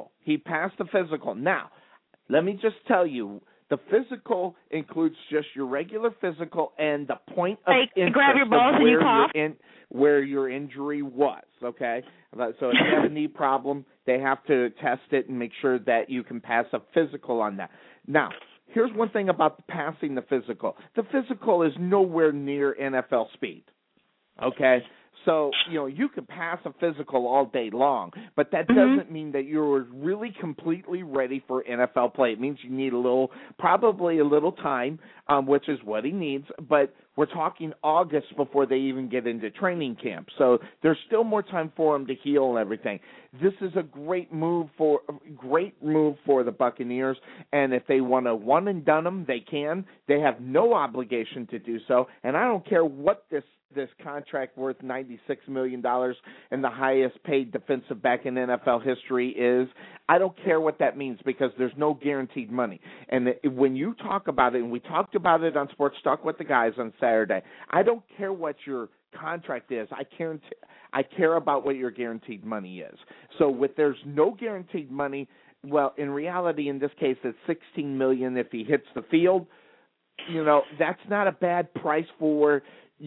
physical. Now, let me just tell you, the physical includes just your regular physical and the point of interest grab your balls and you cough? Where your injury was, okay? So if you have a knee problem, they have to test it and make sure that you can pass a physical on that. Now, here's one thing about passing the physical. The physical is nowhere near NFL speed, okay? So, you can pass a physical all day long, but that doesn't mean that you're really completely ready for NFL play. It means you need probably a little time, which is what he needs, but we're talking August before they even get into training camp. So there's still more time for him to heal and everything. This is a great move for the Buccaneers, and if they want to one and done them, they can. They have no obligation to do so, and I don't care what this contract worth $96 million and the highest paid defensive back in NFL history is. I don't care what that means because there's no guaranteed money. And when you talk about it, and we talked about it on Sports Talk with the guys on Saturday, I don't care what your contract is. I care about what your guaranteed money is. So there's no guaranteed money, well, in reality, in this case, it's $16 million if he hits the field. That's not a bad price for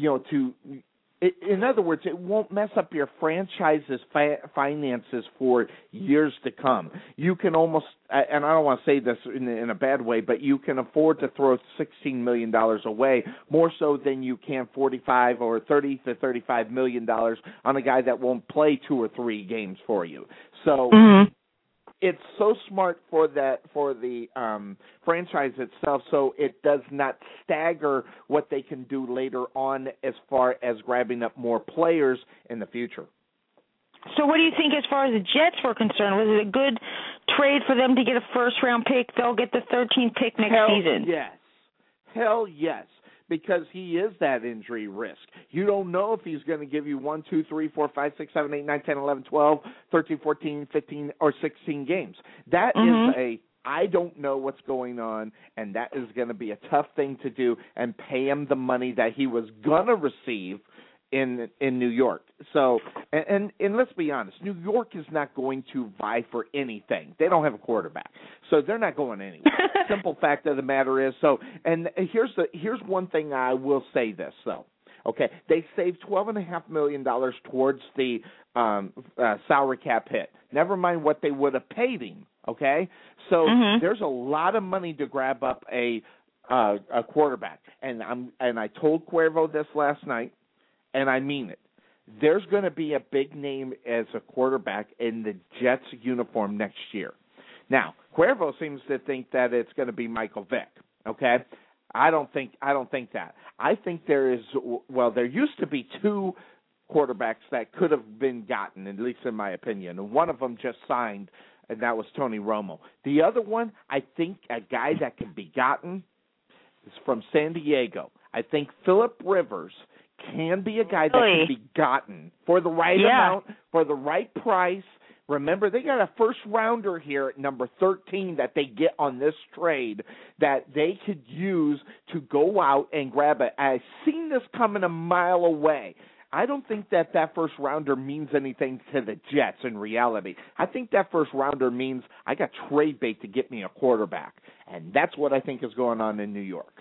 in other words, it won't mess up your franchise's finances for years to come. You can almost, and I don't want to say this in a bad way, but you can afford to throw $16 million away more so than you can $45 or $30 to $35 million on a guy that won't play 2 or 3 games for you. So. It's so smart for the franchise itself, so it does not stagger what they can do later on as far as grabbing up more players in the future. So what do you think as far as the Jets were concerned? Was it a good trade for them to get a first-round pick? They'll get the 13th pick next season. Hell yes. Because he is that injury risk. You don't know if he's going to give you 1, 2, 3, 4, 5, 6, 7, 8, 9, 10, 11, 12, 13, 14, 15, or 16 games. That is I don't know what's going on, and that is going to be a tough thing to do and pay him the money that he was going to receive in New York. So, and let's be honest, New York is not going to vie for anything. They don't have a quarterback, so they're not going anywhere. Simple fact of the matter is, and here's one thing I will say this, though. Okay, they saved $12.5 million towards the salary cap hit. Never mind what they would have paid him. Okay, so there's a lot of money to grab up a quarterback, and I told Cuervo this last night. And I mean it. there's going to be a big name as a quarterback in the Jets uniform next year. Now, Cuervo seems to think that it's going to be Michael Vick. Okay, I don't think that. I think there used to be two quarterbacks that could have been gotten, at least in my opinion, and one of them just signed, and that was Tony Romo. The other one, I think a guy that can be gotten is from San Diego. I think Phillip Rivers can be a guy that can be gotten for the right amount, for the right price. Remember, they got a first-rounder here at number 13 that they get on this trade that they could use to go out and grab it. I've seen this coming a mile away. I don't think that first-rounder means anything to the Jets in reality. I think that first-rounder means I got trade bait to get me a quarterback, and that's what I think is going on in New York.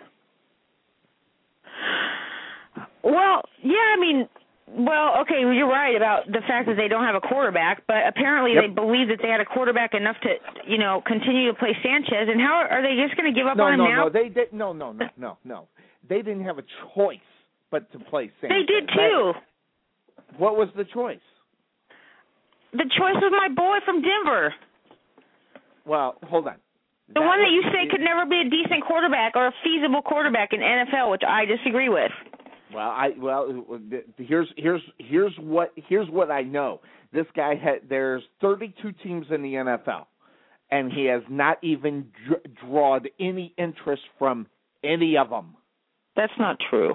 Well, yeah, I mean, okay, you're right about the fact that they don't have a quarterback, but apparently they believe that they had a quarterback enough to, continue to play Sanchez. And how are they just going to give up on him now? No. They didn't have a choice but to play Sanchez. They did too. What was the choice? The choice was my boy from Denver. Well, hold on. The one that you say could never be a decent quarterback or a feasible quarterback in NFL, which I disagree with. Here's what I know. This guy there's 32 teams in the NFL, and he has not even drawn any interest from any of them. That's not true.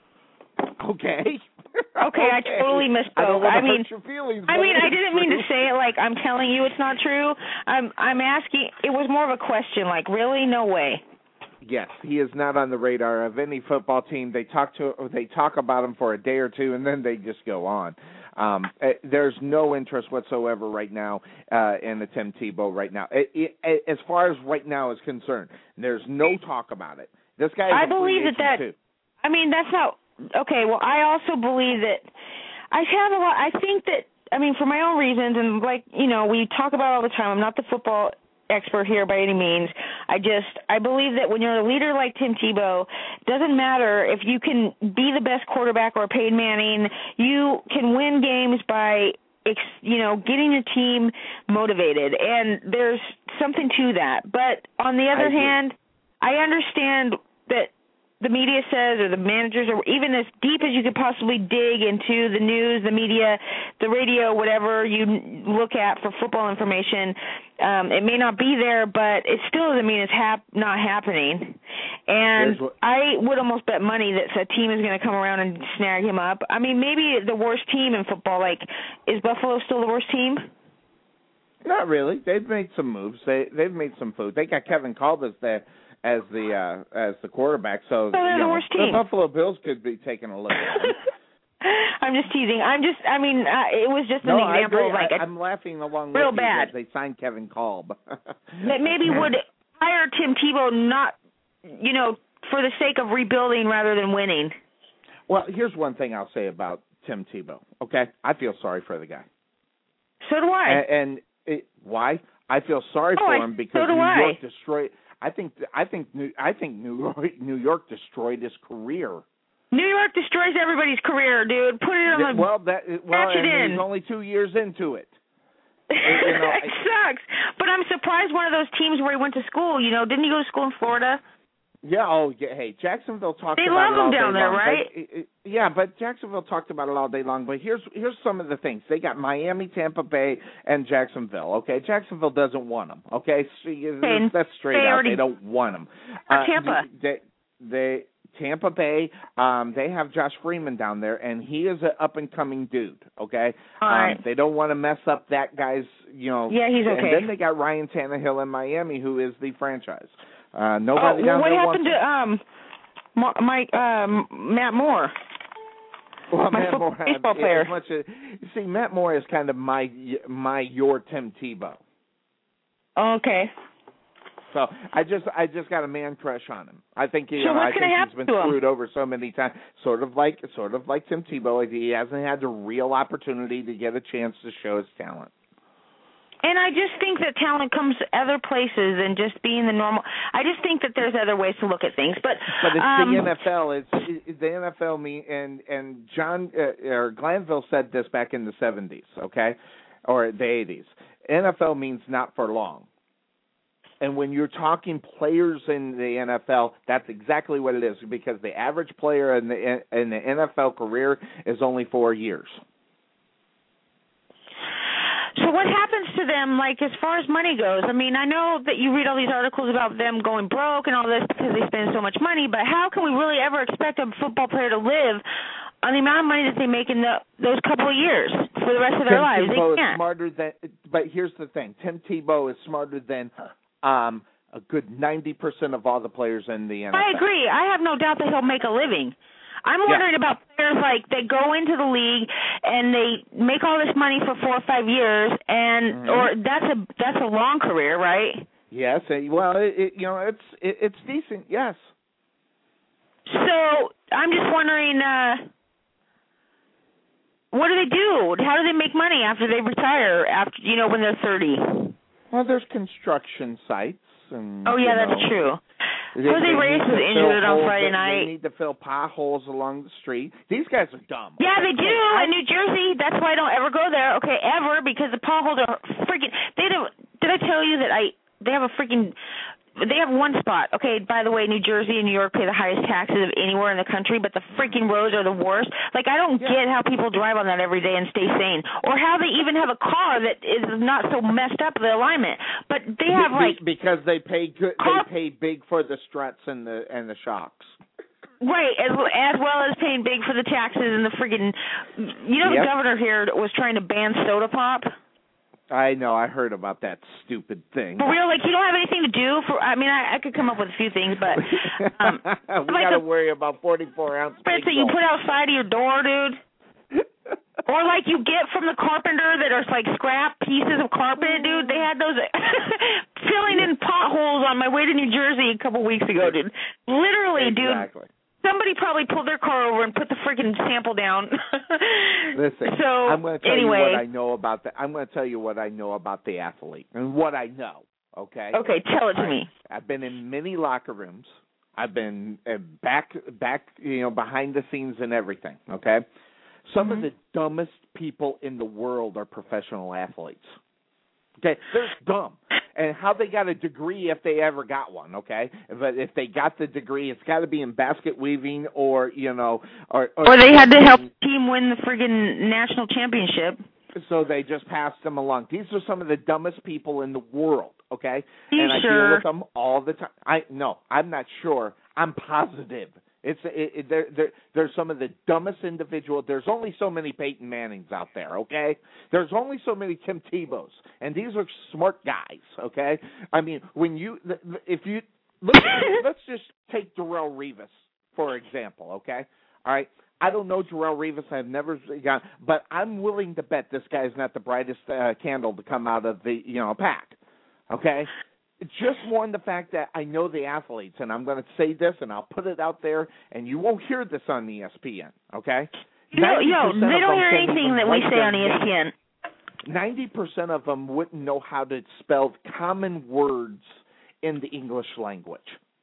Okay. Okay, I totally misspoke. I didn't mean to say it like I'm telling you it's not true. I'm asking. It was more of a question. Like, really? No way. Yes, he is not on the radar of any football team. They talk about him for a day or two, and then they just go on. There's no interest whatsoever right now in the Tim Tebow right now. As far as right now is concerned, there's no talk about it. This guy is a free agent too. I mean, that's not okay. Well, I also believe that I think that, for my own reasons, and we talk about all the time. I'm not the football expert here by any means. I believe that when you're a leader like Tim Tebow, doesn't matter if you can be the best quarterback or Peyton Manning, you can win games by getting your team motivated, and there's something to that. But on the other hand, I understand that the media says, or the managers, or even as deep as you could possibly dig into the news, the media, the radio, whatever you look at for football information, it may not be there, but it still doesn't mean it's not happening. And I would almost bet money that a team is going to come around and snag him up. Maybe the worst team in football, is Buffalo still the worst team? Not really. They've made some moves. They've made some food. They got Kevin Kolb as the quarterback, so the worst team. The Buffalo Bills could be taking a look at him. I'm just teasing. It was just an example. I'm laughing along with you because they signed Kevin Kolb. That maybe would hire Tim Tebow, not for the sake of rebuilding rather than winning. Well, here's one thing I'll say about Tim Tebow. Okay, I feel sorry for the guy. So do I. Why? I feel sorry for him because New York destroyed. I think New York destroyed his career. New York destroys everybody's career, dude. Put it on the he's only 2 years into it. It sucks. But I'm surprised one of those teams where he went to school. Didn't he go to school in Florida? Yeah. Oh, yeah. Hey, Jacksonville talks about it all day long. They love him down there, right? Yeah, but Jacksonville talked about it all day long. But here's some of the things. They got Miami, Tampa Bay, and Jacksonville. Okay, Jacksonville doesn't want them. Okay, that's straight out. They don't want them. Tampa. Tampa Bay, they have Josh Freeman down there, and he is an up-and-coming dude, okay? All right. They don't want to mess up that guy's, Yeah, he's okay. And then they got Ryan Tannehill in Miami, who is the franchise. Nobody down there wants what happened to Matt Moore? Well, Matt Moore, baseball player. Matt Moore is kind of your Tim Tebow. Okay. So I just got a man crush on him. I think he's been screwed over so many times. Sort of like Tim Tebow. He hasn't had the real opportunity to get a chance to show his talent. And I just think that talent comes other places than just being the normal. I just think that there's other ways to look at things. But it's the NFL. It's the NFL. And John or Glanville said this back in the 70s, okay, or the 80s. NFL means not for long. And when you're talking players in the NFL, that's exactly what it is, because the average player in the NFL career is only 4 years. So what happens to them, like, as far as money goes? I mean, I know that you read all these articles about them going broke and all this because they spend so much money, but how can we really ever expect a football player to live on the amount of money that they make in those couple of years for the rest of their lives? Tim Tebow they can't. Is smarter than, but here's the thing. Tim Tebow is smarter than a good 90% of all the players in the NFL. I agree. I have no doubt that he'll make a living. I'm wondering about players like they go into the league and they make all this money for 4 or 5 years, and or that's a long career, right? Yes. Well, it's decent. Yes. So I'm just wondering, what do they do? How do they make money after they retire? After when they're 30? Well, there's construction sites. And, that's true. Jose Reyes was injured on Friday night. They need to fill potholes along the street. These guys are dumb. Yeah, they do in New Jersey. That's why I don't ever go there. Okay, ever, because the potholes are freaking. They don't. Did I tell you that they have a freaking. They have one spot. Okay, by the way, New Jersey and New York pay the highest taxes of anywhere in the country, but the freaking roads are the worst. Like, I don't get how people drive on that every day and stay sane, or how they even have a car that is not so messed up the alignment. But they have because they pay good. They pay big for the struts and the shocks. Right, as well as paying big for the taxes and the friggin'. The governor here was trying to ban soda pop. I know. I heard about that stupid thing. For real, you don't have anything to do for. I mean, I could come up with a few things, but we got to worry about 44-ounce. That you put outside of your door, dude. Or you get from the carpenter that are scrap pieces of carpet, dude. They had those filling in potholes on my way to New Jersey a couple weeks ago, dude. Literally, exactly. Dude. Somebody probably pulled their car over and put the freaking sample down. Listen, so, I'm going to tell anyway. you what I know about I'm going to tell you what I know about the athlete and what I know. Okay. Okay, tell it to me. I've been in many locker rooms. I've been back, behind the scenes and everything. Okay. Some of the dumbest people in the world are professional athletes. Okay, they're dumb. And how they got a degree if they ever got one, okay? But if they got the degree, it's got to be in basket weaving or they had to help the team win the friggin' national championship. So they just passed them along. These are some of the dumbest people in the world, okay? And I deal with them all the time. I'm not sure. I'm positive. They're some of the dumbest individuals. There's only so many Peyton Mannings out there, okay? There's only so many Tim Tebows, and these are smart guys, okay? I mean, let's just take Darrelle Revis for example, okay? All right. I don't know Darrelle Revis. I've never got, but I'm willing to bet this guy's not the brightest candle to come out of the pack, okay? Just more in the fact that I know the athletes, and I'm going to say this, and I'll put it out there, and you won't hear this on ESPN, okay? They don't hear anything that we say on ESPN. 90% of them wouldn't know how to spell common words in the English language.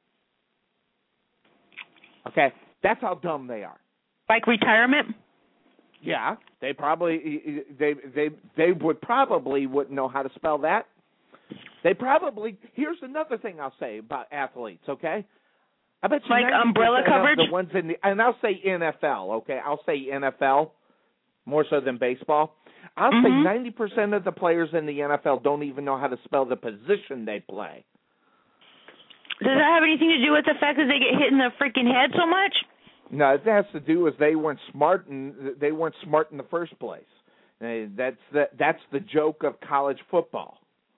Okay? That's how dumb they are. Like retirement? Yeah, they probably they would probably wouldn't know how to spell that. They probably. Here's another thing I'll say about athletes. Okay, I bet you umbrella coverage. The ones in and I'll say NFL. Okay, I'll say NFL more so than baseball. I'll say 90% of the players in the NFL don't even know how to spell the position they play. Does that have anything to do with the fact that they get hit in the freaking head so much? No, it has to do with they weren't smart in the first place. That's the joke of college football.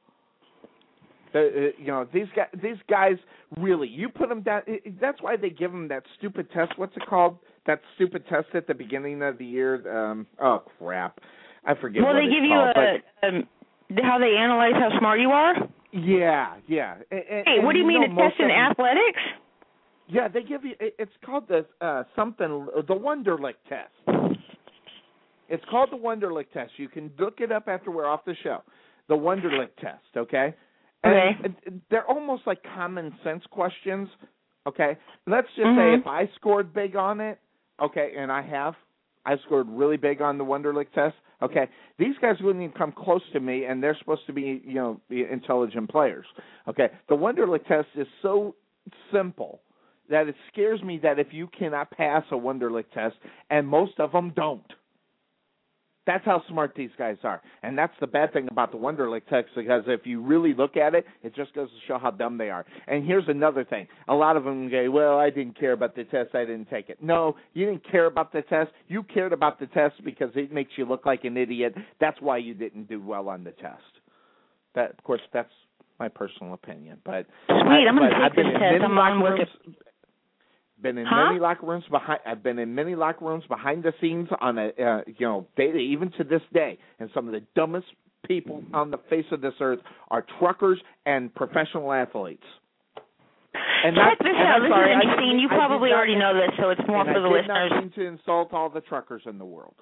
These guys really, you put them down. That's why they give them that stupid test. What's it called? That stupid test at the beginning of the year. Oh crap, I forget. Well, what they it's give called, you how they analyze how smart you are. Yeah. Hey, what do you mean a test in athletics? Yeah, they give you. It's called the Wonderlic test. It's called the Wonderlic test. You can look it up after we're off the show. the Wonderlic test, okay? And they're almost like common sense questions, okay? Let's just say if I scored big on it, okay, and I scored really big on the Wonderlic test, okay, these guys wouldn't even come close to me, and they're supposed to be, be intelligent players, okay? The Wonderlic test is so simple that it scares me that if you cannot pass a Wonderlic test, and most of them don't. That's how smart these guys are. And that's the bad thing about the Wonderlic test, because if you really look at it, it just goes to show how dumb they are. And here's another thing. A lot of them say, well, I didn't care about the test, I didn't take it. No, you didn't care about the test. You cared about the test because it makes you look like an idiot. That's why you didn't do well on the test. That, of course, that's my personal opinion. But sweet, I'm going to take this test. I'm on with it. Been in many locker rooms behind. I've been in many locker rooms behind the scenes on a even to this day. And some of the dumbest people on the face of this earth are truckers and professional athletes. And check this out. This is interesting. You probably already know this, so it's more for the listeners. I did not mean to insult all the truckers in the world.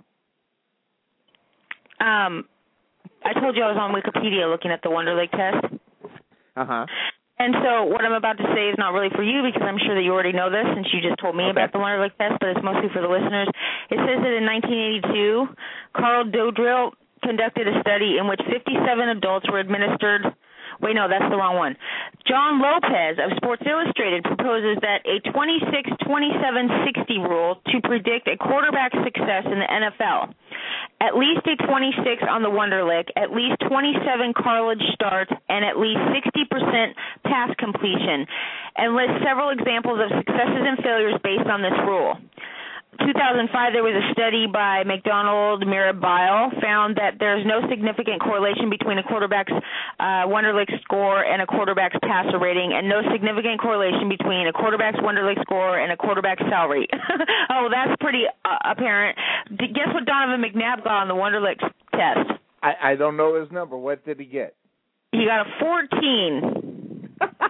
I told you I was on Wikipedia looking at the Wonderlic test. And so what I'm about to say is not really for you, because I'm sure that you already know this since you just told me about the Wonderlic test, but it's mostly for the listeners. It says that in 1982, Carl Dodrill conducted a study in which 57 adults were administered. Wait, no, that's the wrong one. John Lopez of Sports Illustrated proposes that a 26-27-60 rule to predict a quarterback's success in the NFL. At least a 26 on the Wonderlic, at least 27 college starts, and at least 60% pass completion, and lists several examples of successes and failures based on this rule. 2005, there was a study by McDonald Mirabile found that there's no significant correlation between a quarterback's Wonderlic score and a quarterback's passer rating, and no significant correlation between a quarterback's Wonderlic score and a quarterback's salary. Oh, that's pretty apparent. Guess what Donovan McNabb got on the Wonderlic test? I don't know his number. What did he get? He got a 14.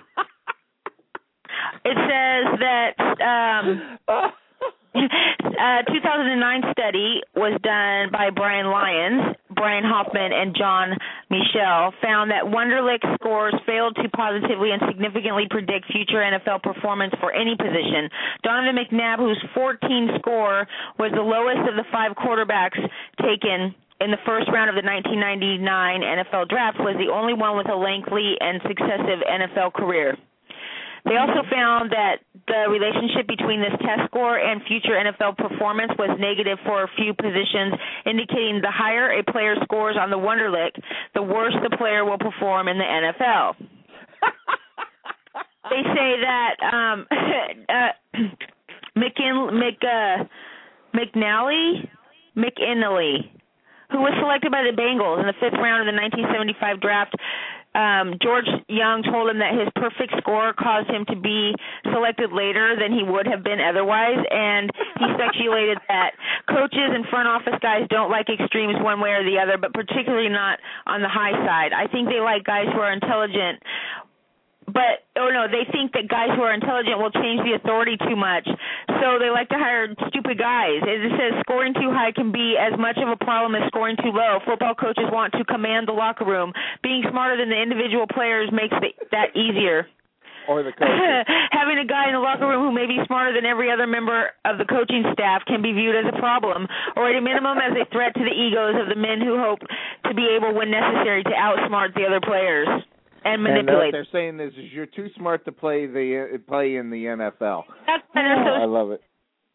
It says that 2009 study was done by Brian Lyons, Brian Hoffman, and John Michel found that Wonderlic scores failed to positively and significantly predict future NFL performance for any position. Donovan McNabb, whose 14 score was the lowest of the 5 quarterbacks taken in the first round of the 1999 NFL draft, was the only one with a lengthy and successive NFL career. They also found that the relationship between this test score and future NFL performance was negative for a few positions, indicating the higher a player scores on the Wonderlic, the worse the player will perform in the NFL. They say that McInally, who was selected by the Bengals in the 5th round of the 1975 draft, George Young told him that his perfect score caused him to be selected later than he would have been otherwise, and he speculated that coaches and front office guys don't like extremes one way or the other, but particularly not on the high side. I think they like guys who are intelligent, they think that guys who are intelligent will change the authority too much, so they like to hire stupid guys. It says scoring too high can be as much of a problem as scoring too low. Football coaches want to command the locker room. Being smarter than the individual players makes that easier. Or the coaches. Having a guy in the locker room who may be smarter than every other member of the coaching staff can be viewed as a problem, or at a minimum as a threat to the egos of the men who hope to be able, when necessary, to outsmart the other players. And manipulate. And what they're saying is you're too smart to play in the NFL. I love it.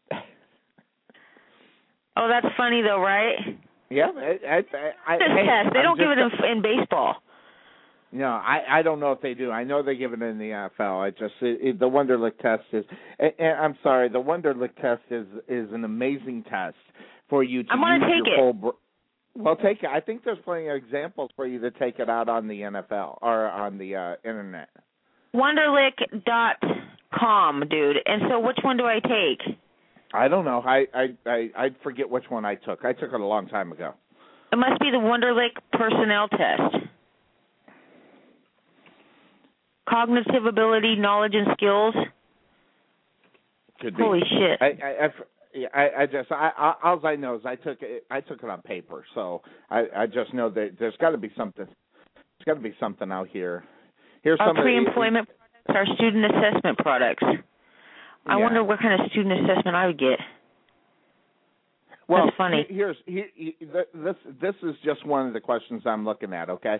Oh, that's funny though, right? Yeah, test. They don't give it in baseball. No, I don't know if they do. I know they give it in the NFL. The Wonderlic test is. And I'm sorry, the Wonderlic test is an amazing test for you to use your whole. Well, take it. I think there's plenty of examples for you to take it out on the NFL or on the internet. Wonderlic.com, dude. And so, which one do I take? I don't know. I forget which one I took. I took it a long time ago. It must be the Wonderlic personnel test. Cognitive ability, knowledge, and skills. Could be. Holy shit. All I know is I took it on paper, so I just know that there's got to be something got to be something out here. Here's Our some pre-employment products, our student assessment products. I wonder what kind of student assessment I would get. Well, that's funny. This is just one of the questions I'm looking at. Okay,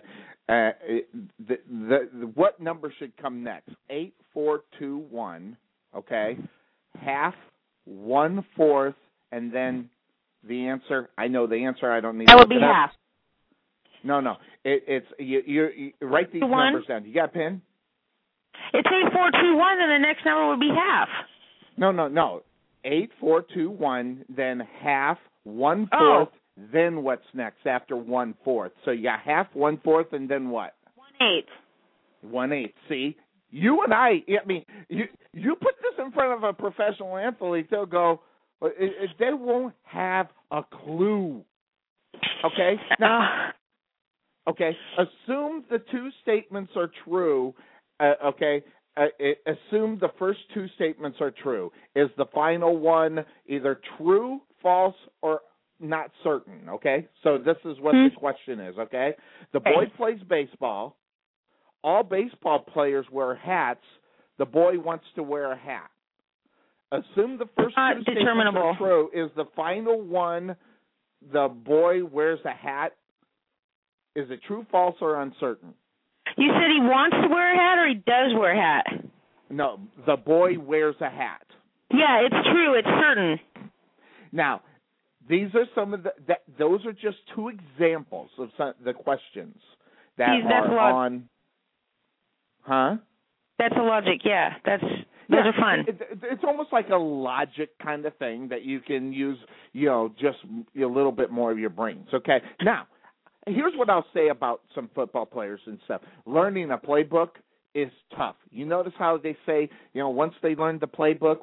what number should come next? 8421. Okay, half, 1/4, and then the answer. I know the answer. I don't need. That would be half. No. It's you write these numbers down. You got a pen? It's 8421, and the next number would be half. No. 8421, then half, 1/4, then what's next after 1/4? So you got half, 1/4, and then what? 1/8. 1/8. See, you and I mean, you put this in front of a professional athlete, they'll go, they won't have a clue. Okay? Now, okay, assume the two statements are true, okay? Assume the first two statements are true. Is the final one either true, false, or not certain, okay? So this is what the question is, okay? The boy plays baseball. All baseball players wear hats. The boy wants to wear a hat. Assume the first two statements are true. Is the final one the boy wears a hat? Is it true, false, or uncertain? You said he wants to wear a hat or he does wear a hat? No, the boy wears a hat. Yeah, it's true. It's certain. Now, these are some of those are just two examples of the questions that are on. Huh? That's a logic, yeah. Those are fun. It's almost like a logic kind of thing that you can use, just a little bit more of your brains. Okay, now. Here's what I'll say about some football players and stuff. Learning a playbook is tough. You notice how they say, once they learn the playbook,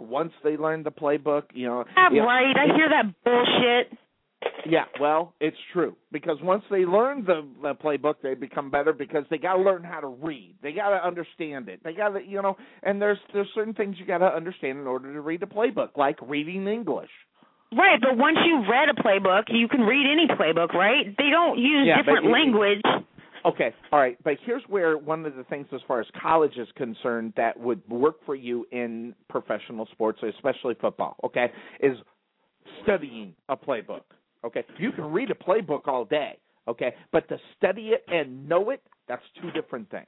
Right, I hear that bullshit. Yeah, well, it's true. Because once they learn the playbook, they become better because they got to learn how to read. They got to understand it. They got to, and there's certain things you got to understand in order to read a playbook, like reading English. Right, but once you've read a playbook, you can read any playbook, right? They don't use different language. Okay, all right, but here's where one of the things as far as college is concerned that would work for you in professional sports, especially football, okay, is studying a playbook, okay? You can read a playbook all day, okay, but to study it and know it, that's two different things.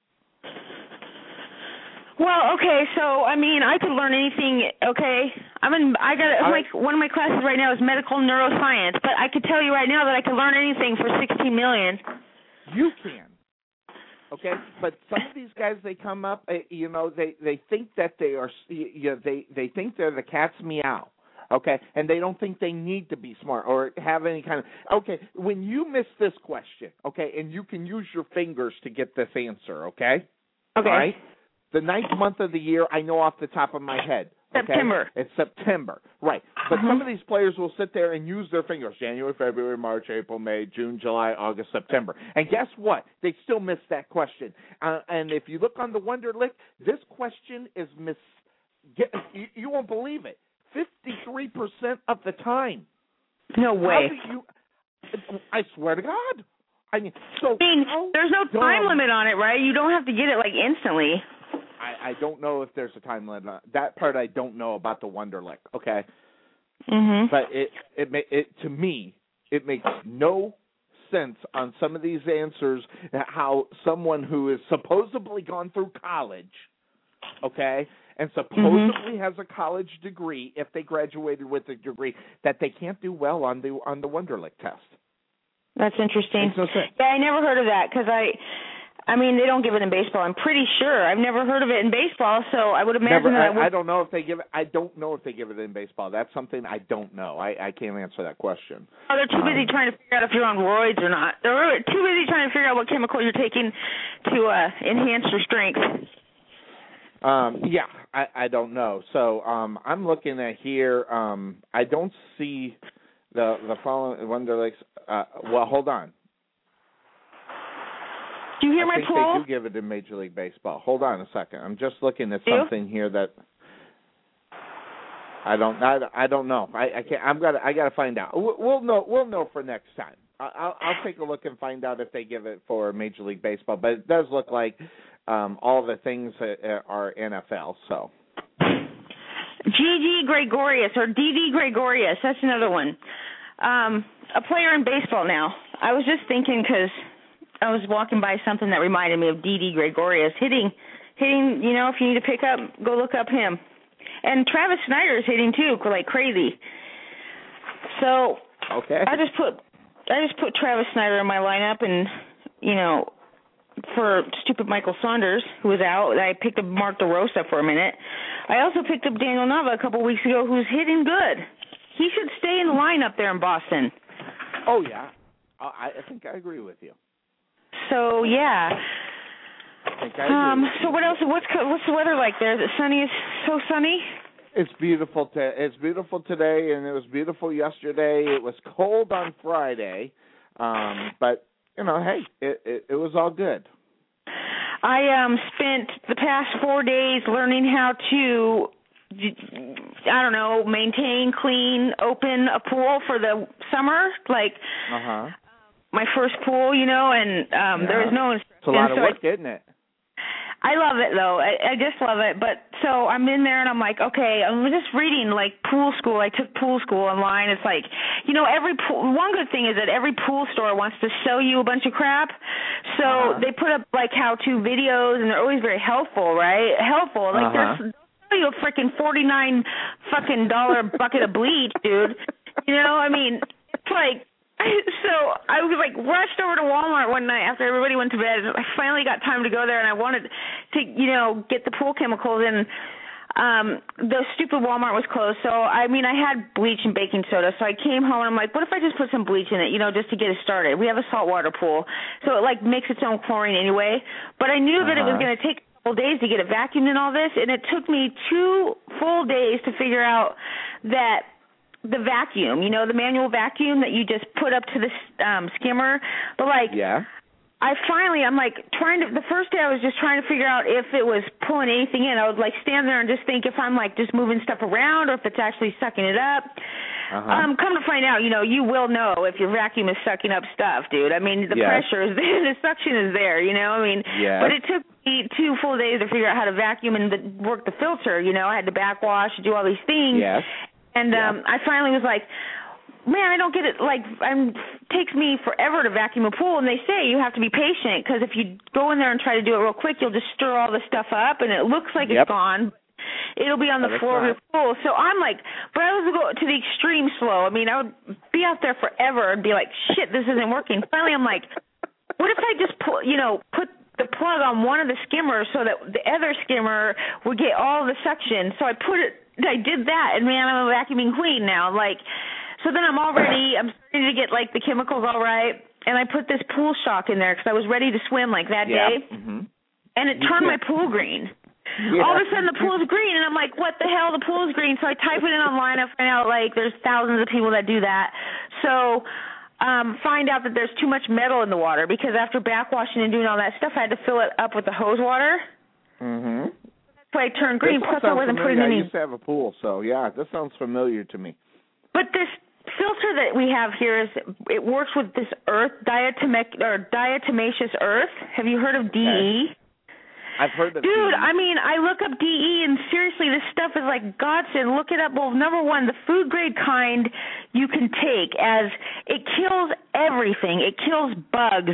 Well, okay, so I could learn anything. Okay, one of my classes right now is medical neuroscience, but I could tell you right now that I could learn anything for $16 million. You can, okay, but some of these guys, they come up, they think that they are, they think they're the cat's meow, okay, and they don't think they need to be smart or have any kind of. Okay, when you miss this question, okay, and you can use your fingers to get this answer, okay, okay, all right. The 9th month of the year, I know off the top of my head. Okay? September. It's September, right. But some of these players will sit there and use their fingers. January, February, March, April, May, June, July, August, September. And guess what? They still miss that question. And if you look on the Wonderlic, this question is you won't believe it, 53% of the time. No way. I swear to God. There's no time limit on it, right? You don't have to get it instantly. I don't know if there's a time limit on that part. I don't know about the Wonderlic. Okay, but it to me it makes no sense on some of these answers how someone who is supposedly gone through college, okay, and supposedly has a college degree, if they graduated with a degree, that they can't do well on the Wonderlic test. That's interesting. Makes no sense. Yeah, I never heard of that because they don't give it in baseball. I'm pretty sure. I've never heard of it in baseball, so I would imagine I don't know if they give it. I don't know if they give it in baseball. That's something I don't know. I can't answer that question. Oh, they're too busy trying to figure out if you're on roids or not. They're too busy trying to figure out what chemical you're taking to enhance your strength. Yeah, I don't know. So I'm looking at here. I don't see the following Wonderlics. Well, hold on. Do you hear my poll? I think they do give it in Major League Baseball. Hold on a second. I'm just looking at something here that I don't know. I can't. I got to find out. We'll know for next time. I'll take a look and find out if they give it for Major League Baseball. But it does look like all the things are NFL. So. Gigi Gregorius or Didi Gregorius. That's another one. A player in baseball now. I was just thinking because I was walking by something that reminded me of Didi Gregorius hitting. You know, if you need to pick up, go look up him. And Travis Snyder is hitting too, like crazy. So okay, I just put Travis Snyder in my lineup, and you know, for stupid Michael Saunders, who was out, I picked up Mark DeRosa for a minute. I also picked up Daniel Nava a couple weeks ago, who's hitting good. He should stay in the lineup there in Boston. Oh yeah, I think I agree with you. So yeah. So what else? What's the weather like there? Is it sunny? Is so sunny? It's beautiful. It's beautiful today, and it was beautiful yesterday. It was cold on Friday, but you know, hey, it was all good. I spent the past 4 days learning how to, I don't know, maintain, clean, open a pool for the summer, like my first pool, you know, and there was no instruction. It's a lot of work, isn't it? I love it, though. I just love it. But so I'm in there, and I'm like, okay, I'm just reading, like, pool school. I took pool school online. It's like, you know, one good thing is that every pool store wants to sell you a bunch of crap. So they put up, like, how-to videos, and they're always very helpful, right? Helpful. Like, they'll sell you a freaking $49 fucking bucket of bleach, dude. You know, I mean, it's like... So I was like rushed over to Walmart one night after everybody went to bed. I finally got time to go there, and I wanted to, you know, get the pool chemicals. And the stupid Walmart was closed. So I mean, I had bleach and baking soda. So I came home and I'm like, what if I just put some bleach in it, you know, just to get it started? We have a saltwater pool, so it like makes its own chlorine anyway. But I knew that it was going to take a couple days to get it vacuumed and all this, and it took me 2 full days to figure out that. The vacuum, you know, the manual vacuum that you just put up to the skimmer. But, like, I'm, like, the first day I was just trying to figure out if it was pulling anything in. I would, like, stand there and just think if I'm, like, just moving stuff around or if it's actually sucking it up. Come to find out, you know, you will know if your vacuum is sucking up stuff, dude. I mean, the pressure is there, the suction is there, you know. I mean, but it took me 2 full days to figure out how to vacuum and work the filter, you know. I had to backwash, do all these things. And I finally was like, man, I don't get it. Like, it takes me forever to vacuum a pool. And they say you have to be patient because if you go in there and try to do it real quick, you'll just stir all the stuff up and it looks like it's gone. It'll be on the floor of your pool. So I'm like, but I was going to the extreme slow. I mean, I would be out there forever and be like, shit, this isn't working. Finally, I'm like, what if I just put the plug on one of the skimmers so that the other skimmer would get all the suction? So I did that, and man, I'm a vacuuming queen now. Like, so then I'm starting to get like the chemicals all right, and I put this pool shock in there because I was ready to swim like that day, and it turned my pool green. All of a sudden the pool is green, and I'm like, what the hell? The pool is green. So I type it in online. I find out like there's thousands of people that do that. So. Find out that there's too much metal in the water because after backwashing and doing all that stuff, I had to fill it up with the hose water. That's why I turned green. Plus, I wasn't putting any. I used to have a pool, so yeah, this sounds familiar to me. But this filter that we have here it works with this earth, diatomaceous earth. Have you heard of DE? I've heard of Dude, DE. I mean, I look up DE, and seriously, this stuff is like godsend. Look it up. Well, number one, the food grade kind you can take as it kills everything. It kills bugs,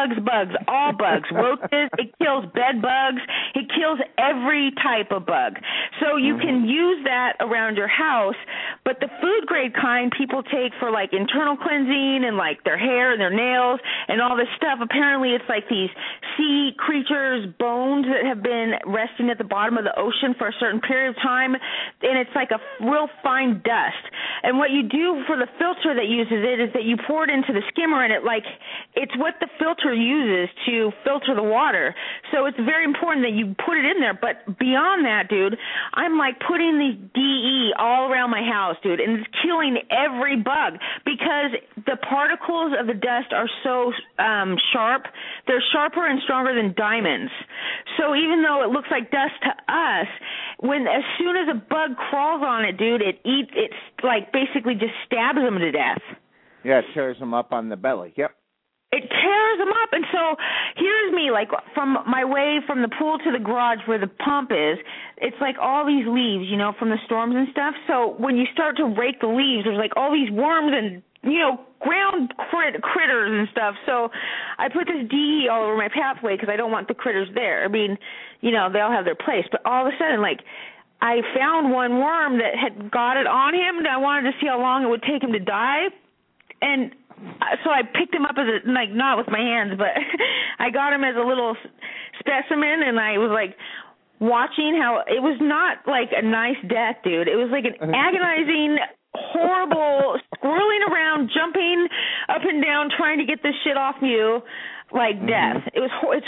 all bugs, roaches. It kills bed bugs. It kills every type of bug. So you can use that around your house, but the food grade kind people take for like internal cleansing and like their hair and their nails and all this stuff. Apparently, it's like these sea creatures' bones that have been resting at the bottom of the ocean for a certain period of time, and it's like a real fine dust. And what you do for the filter that uses it is that you pour it into the skimmer, and it's what the filter uses to filter the water. So it's very important that you put it in there. But beyond that, dude, I'm like putting the DE all around my house, dude, and it's killing every bug because the particles of the dust are so sharp. They're sharper and stronger than diamonds. So even though it looks like dust to us, as soon as a bug crawls on it, dude, it's like basically just stabs them to death. Yeah, it tears them up on the belly. Yep. It tears them up. And so here's me, like, from my way from the pool to the garage where the pump is, it's like all these leaves, you know, from the storms and stuff. So when you start to rake the leaves, there's like all these worms and, you know, ground critters and stuff. So I put this DE all over my pathway because I don't want the critters there. I mean, you know, they all have their place. But all of a sudden, like, I found one worm that had got it on him, and I wanted to see how long it would take him to die. And so I picked him up as a, like, not with my hands, but I got him as a little specimen, and I was like watching how it was not like a nice death, dude. It was like an agonizing, horrible, swirling around, jumping up and down, trying to get this shit off you, like death. It was.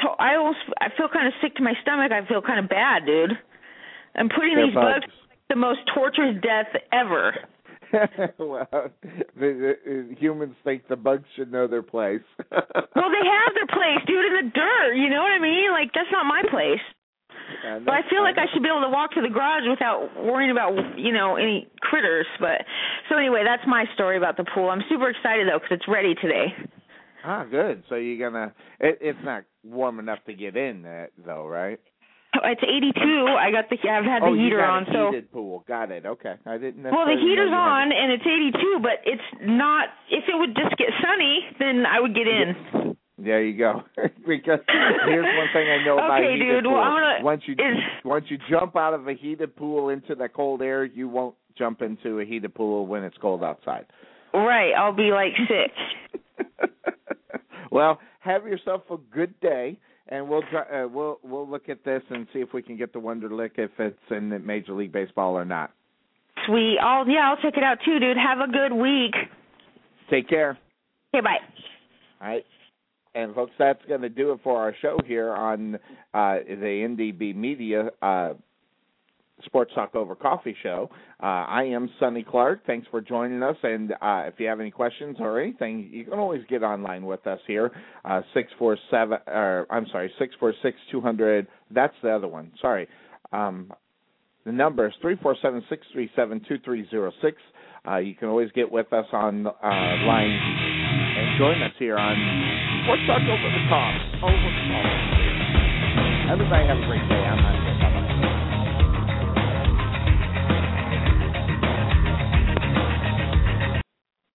I feel kind of sick to my stomach. I feel kind of bad, dude. I'm putting these bugs the most torturous death ever. Well, the humans think the bugs should know their place. Well, they have their place, dude, in the dirt. You know what I mean? Like, that's not my place. But I feel like I should be able to walk to the garage without worrying about, you know, any critters. But so anyway, that's my story about the pool. I'm super excited, though, because it's ready today. Ah, good. So you're going to – it's not warm enough to get in, though, right? It's 82. I've had the heater on. So heated pool. Got it. Okay. I didn't. Well, the heater's on and it's 82, but it's not. If it would just get sunny, then I would get in. There you go. Because here's one thing I know about heated dude. pool. Well, once you jump out of a heated pool into the cold air, you won't jump into a heated pool when it's cold outside. Right. I'll be like sick. Well, have yourself a good day. And we'll look at this and see if we can get the Wonderlic if it's in the Major League Baseball or not. Sweet. I'll check it out too, dude. Have a good week. Take care. Okay, bye. All right. And folks, that's going to do it for our show here on the NDB Media Sports Talk Over Coffee show. I am Sonny Clark. Thanks for joining us. And if you have any questions or anything, you can always get online with us here. 646-200. That's the other one. Sorry. The number is 347-637-2306. You can always get with us on line and join us here on Sports Talk Over the Top. Everybody have a great day. I'm not